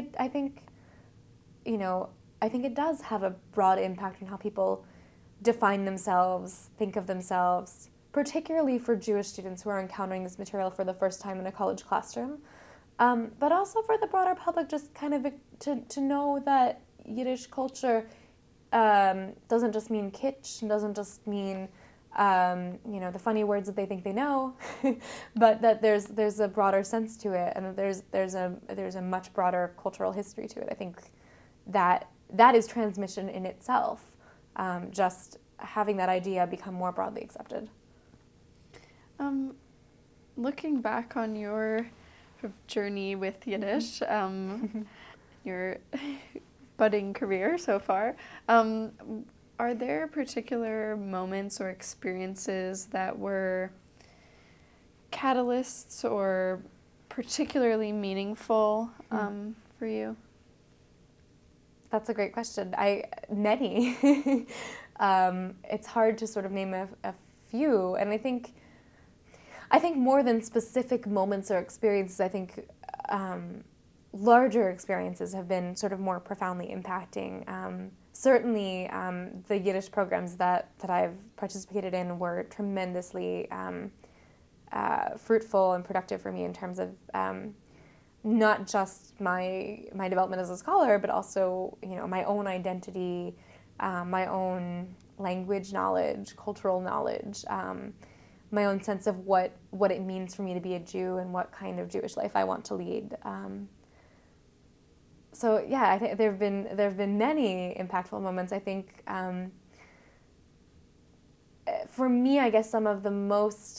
Speaker 2: it does have a broad impact on how people define themselves, think of themselves, particularly for Jewish students who are encountering this material for the first time in a college classroom, but also for the broader public, just kind of to know that Yiddish culture doesn't just mean kitsch and doesn't just mean the funny words that they think they know, but that there's a broader sense to it, and that there's a much broader cultural history to it. I think that is transmission in itself, just having that idea become more broadly accepted.
Speaker 1: Looking back on your sort of journey with Yiddish, your budding career so far, are there particular moments or experiences that were catalysts or particularly meaningful for you?
Speaker 2: That's a great question. Many. It's hard to sort of name a few, and I think more than specific moments or experiences, I think larger experiences have been sort of more profoundly impacting. Certainly, the Yiddish programs that I've participated in were tremendously fruitful and productive for me in terms of not just my development as a scholar, but also my own identity, my own language knowledge, cultural knowledge, my own sense of what it means for me to be a Jew and what kind of Jewish life I want to lead. So yeah, I think there have been many impactful moments. I think for me, I guess some of the most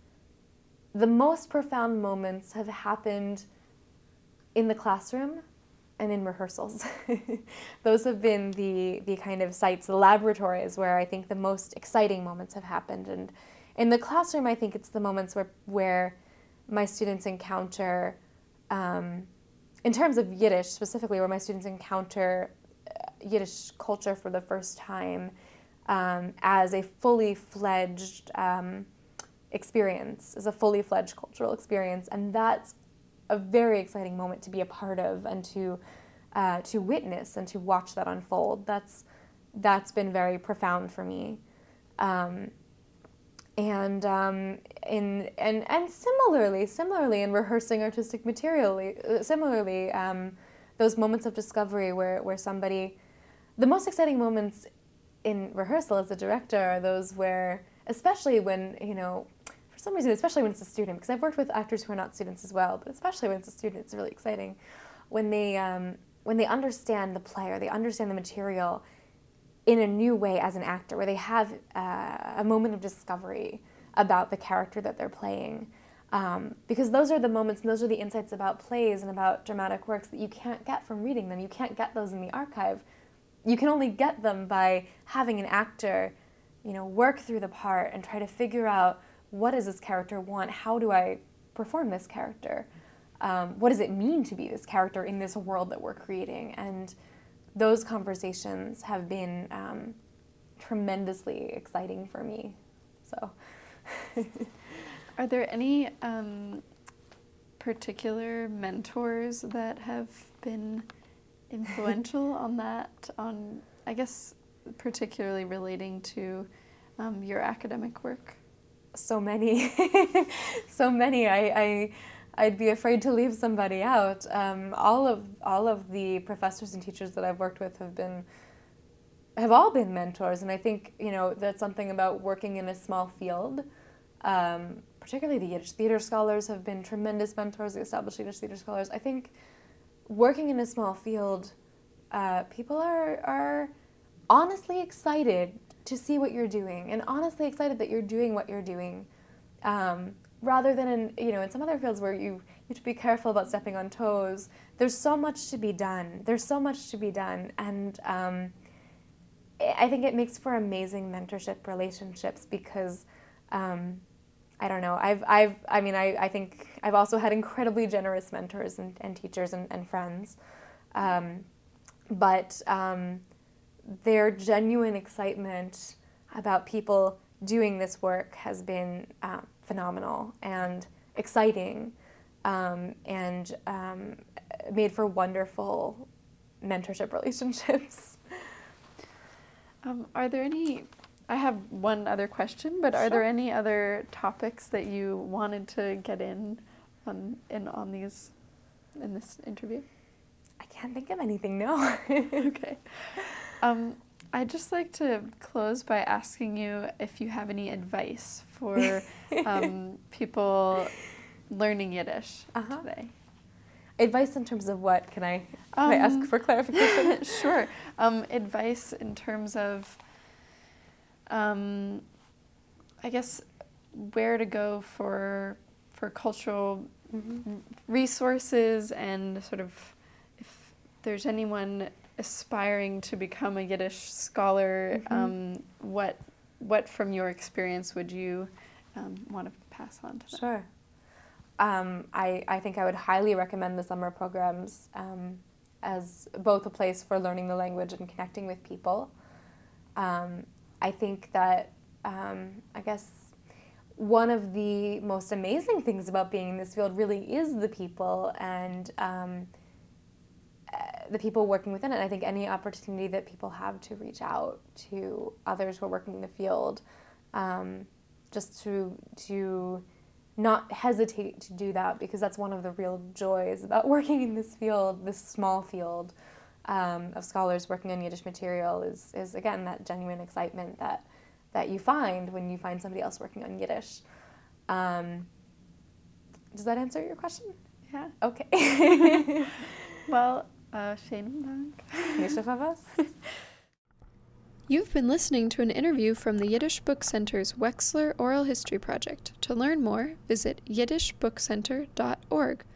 Speaker 2: profound moments have happened in the classroom and in rehearsals. Those have been the kind of sites, the laboratories where I think the most exciting moments have happened. And in the classroom, I think it's the moments where my students encounter, in terms of Yiddish specifically, where my students encounter Yiddish culture for the first time as a fully fledged experience, as a fully fledged cultural experience. And that's a very exciting moment to be a part of and to witness and to watch that unfold. That's been very profound for me. And similarly in rehearsing artistic material, those moments of discovery where somebody, the most exciting moments in rehearsal as a director are those where, especially when, for some reason, especially when it's a student, because I've worked with actors who are not students as well, but especially when it's a student, it's really exciting. When they understand the play or they understand the material in a new way as an actor, where they have a moment of discovery about the character that they're playing. Because those are the moments and those are the insights about plays and about dramatic works that you can't get from reading them. You can't get those in the archive. You can only get them by having an actor, work through the part and try to figure out, what does this character want? How do I perform this character? What does it mean to be this character in this world that we're creating? And those conversations have been tremendously exciting for me. So,
Speaker 1: are there any particular mentors that have been influential on that? On, I guess, particularly relating to your academic work?
Speaker 2: So many, so many. I'd be afraid to leave somebody out. All of the professors and teachers that I've worked with have all been mentors, and I think that's something about working in a small field. Particularly the Yiddish theater scholars have been tremendous mentors. The established Yiddish theater scholars. I think working in a small field, people are honestly excited to see what you're doing, and honestly excited that you're doing what you're doing. Rather than in some other fields where you have to be careful about stepping on toes. There's so much to be done. And I think it makes for amazing mentorship relationships because, I don't know. I think I've also had incredibly generous mentors and teachers and friends, but their genuine excitement about people doing this work has been phenomenal and exciting, and made for wonderful mentorship relationships.
Speaker 1: Are there any I have one other question, but are
Speaker 2: Sure.
Speaker 1: there any other topics that you wanted to get in this interview?
Speaker 2: I can't think of anything, no.
Speaker 1: Okay. I'd just like to close by asking you if you have any advice for people learning Yiddish today.
Speaker 2: Advice in terms of what? Can I ask for clarification?
Speaker 1: Sure. Advice in terms of, I guess, where to go for cultural resources, and sort of if there's anyone aspiring to become a Yiddish scholar, what from your experience would you want to pass on to them?
Speaker 2: Sure. I think I would highly recommend the summer programs as both a place for learning the language and connecting with people. I think that, I guess, one of the most amazing things about being in this field really is the people and the people working within it. I think any opportunity that people have to reach out to others who are working in the field, just to not hesitate to do that, because that's one of the real joys about working in this field, this small field of scholars working on Yiddish material is again, that genuine excitement that you find when you find somebody else working on Yiddish. Does that answer your question?
Speaker 1: Yeah.
Speaker 2: Okay.
Speaker 1: Well, vielen Dank.
Speaker 2: Nisha Favas.
Speaker 1: You've been listening to an interview from the Yiddish Book Center's Wexler Oral History Project. To learn more, visit yiddishbookcenter.org.